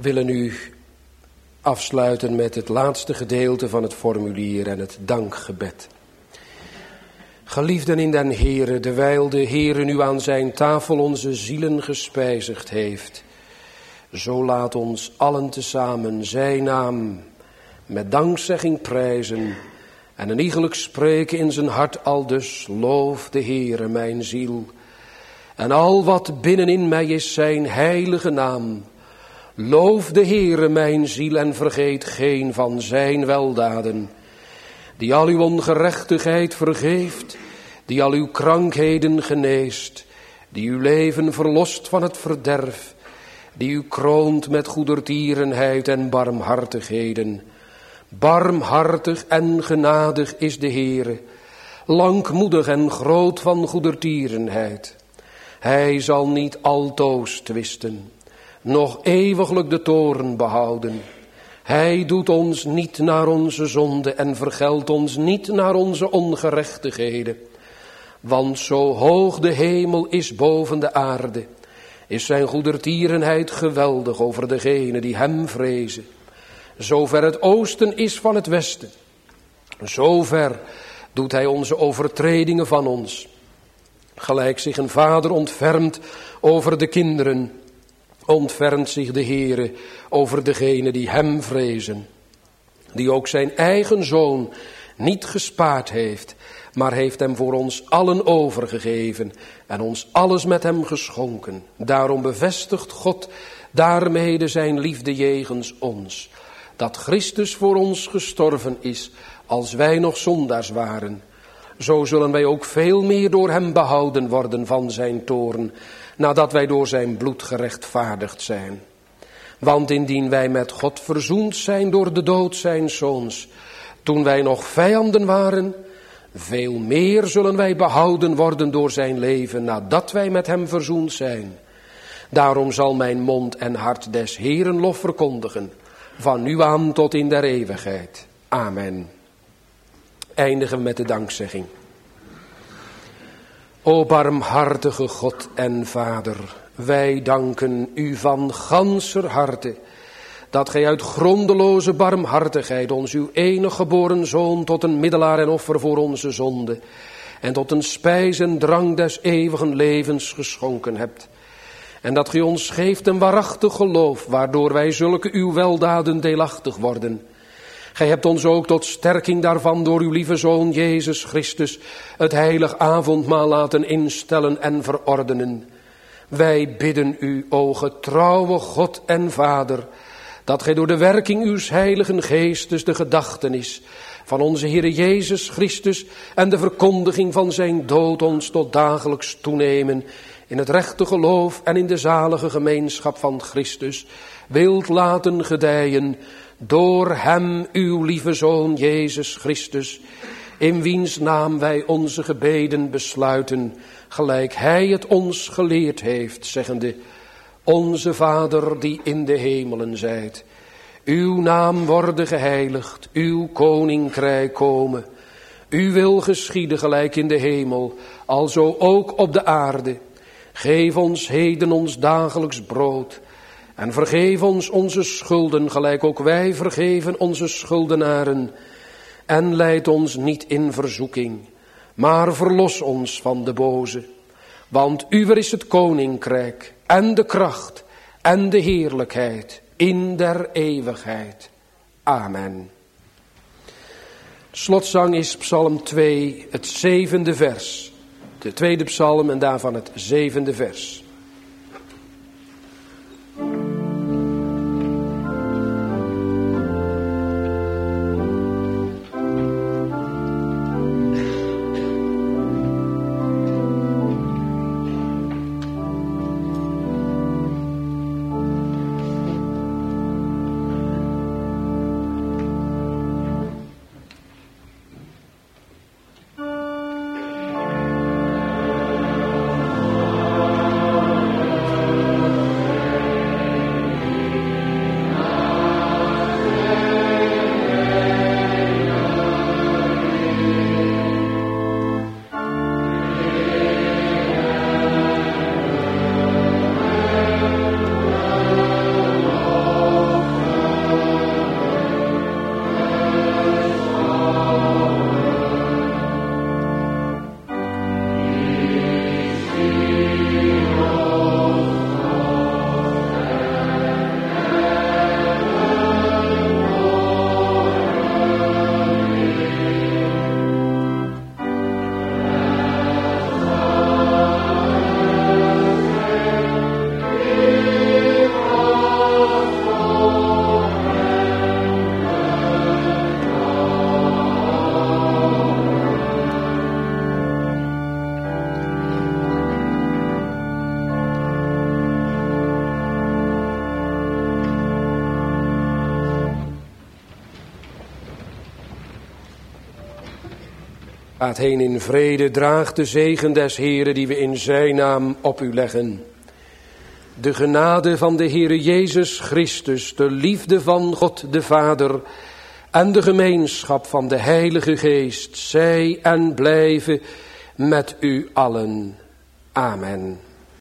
willen u afsluiten met het laatste gedeelte van het formulier en het dankgebed. Geliefden in den Heere, dewijl de Heere nu aan zijn tafel onze zielen gespijzigd heeft, zo laat ons allen tezamen zijn naam met dankzegging prijzen en een iegelijk spreken in zijn hart aldus: loof de Heere mijn ziel en al wat binnenin mij is zijn heilige naam. Loof de Heere mijn ziel en vergeet geen van zijn weldaden, die al uw ongerechtigheid vergeeft, die al uw krankheden geneest, die uw leven verlost van het verderf, die u kroont met goedertierenheid en barmhartigheden. Barmhartig en genadig is de Heere, langmoedig en groot van goedertierenheid. Hij zal niet altoos twisten, nog eeuwiglijk de toorn behouden. Hij doet ons niet naar onze zonde en vergeldt ons niet naar onze ongerechtigheden. Want zo hoog de hemel is boven de aarde, is zijn goedertierenheid geweldig over degenen die hem vrezen. Zover het oosten is van het westen, zover doet hij onze overtredingen van ons. Gelijk zich een vader ontfermt over de kinderen, ontfermt zich de Heere over degenen die hem vrezen. Die ook zijn eigen zoon niet gespaard heeft, maar heeft hem voor ons allen overgegeven en ons alles met hem geschonken. Daarom bevestigt God daarmede zijn liefde jegens ons, dat Christus voor ons gestorven is, als wij nog zondaars waren. Zo zullen wij ook veel meer door hem behouden worden van zijn toorn, nadat wij door zijn bloed gerechtvaardigd zijn. Want indien wij met God verzoend zijn door de dood zijns zoons, toen wij nog vijanden waren, veel meer zullen wij behouden worden door zijn leven, nadat wij met hem verzoend zijn. Daarom zal mijn mond en hart des Heeren lof verkondigen, van nu aan tot in der eeuwigheid. Amen. Eindigen we met de dankzegging. O barmhartige God en Vader, wij danken u van ganser harte, dat gij uit grondeloze barmhartigheid ons uw enig geboren Zoon tot een middelaar en offer voor onze zonde en tot een spijs en drank des eeuwigen levens geschonken hebt. En dat gij ons geeft een waarachtig geloof, waardoor wij zulke uw weldaden deelachtig worden. Gij hebt ons ook tot sterking daarvan door uw lieve Zoon Jezus Christus het heilig avondmaal laten instellen en verordenen. Wij bidden u, o getrouwe God en Vader, dat gij door de werking uws heiligen geestes de gedachtenis van onze Heere Jezus Christus en de verkondiging van zijn dood ons tot dagelijks toenemen in het rechte geloof en in de zalige gemeenschap van Christus wilt laten gedijen door hem, uw lieve Zoon Jezus Christus, in wiens naam wij onze gebeden besluiten, gelijk hij het ons geleerd heeft, zeggende: Onze Vader die in de hemelen zijt, uw naam worden geheiligd, uw koninkrijk komen. Uw wil geschieden gelijk in de hemel, alzo ook op de aarde. Geef ons heden ons dagelijks brood. En vergeef ons onze schulden, gelijk ook wij vergeven onze schuldenaren. En leid ons niet in verzoeking, maar verlos ons van de boze. Want uwer is het koninkrijk en de kracht en de heerlijkheid in der eeuwigheid. Amen. Slotzang is Psalm twee, het zevende vers. De tweede psalm en daarvan het zevende vers. Amen. Gaat heen in vrede, draag de zegen des Heeren die we in zijn naam op u leggen. De genade van de Heere Jezus Christus, de liefde van God de Vader en de gemeenschap van de Heilige Geest, zij en blijven met u allen. Amen.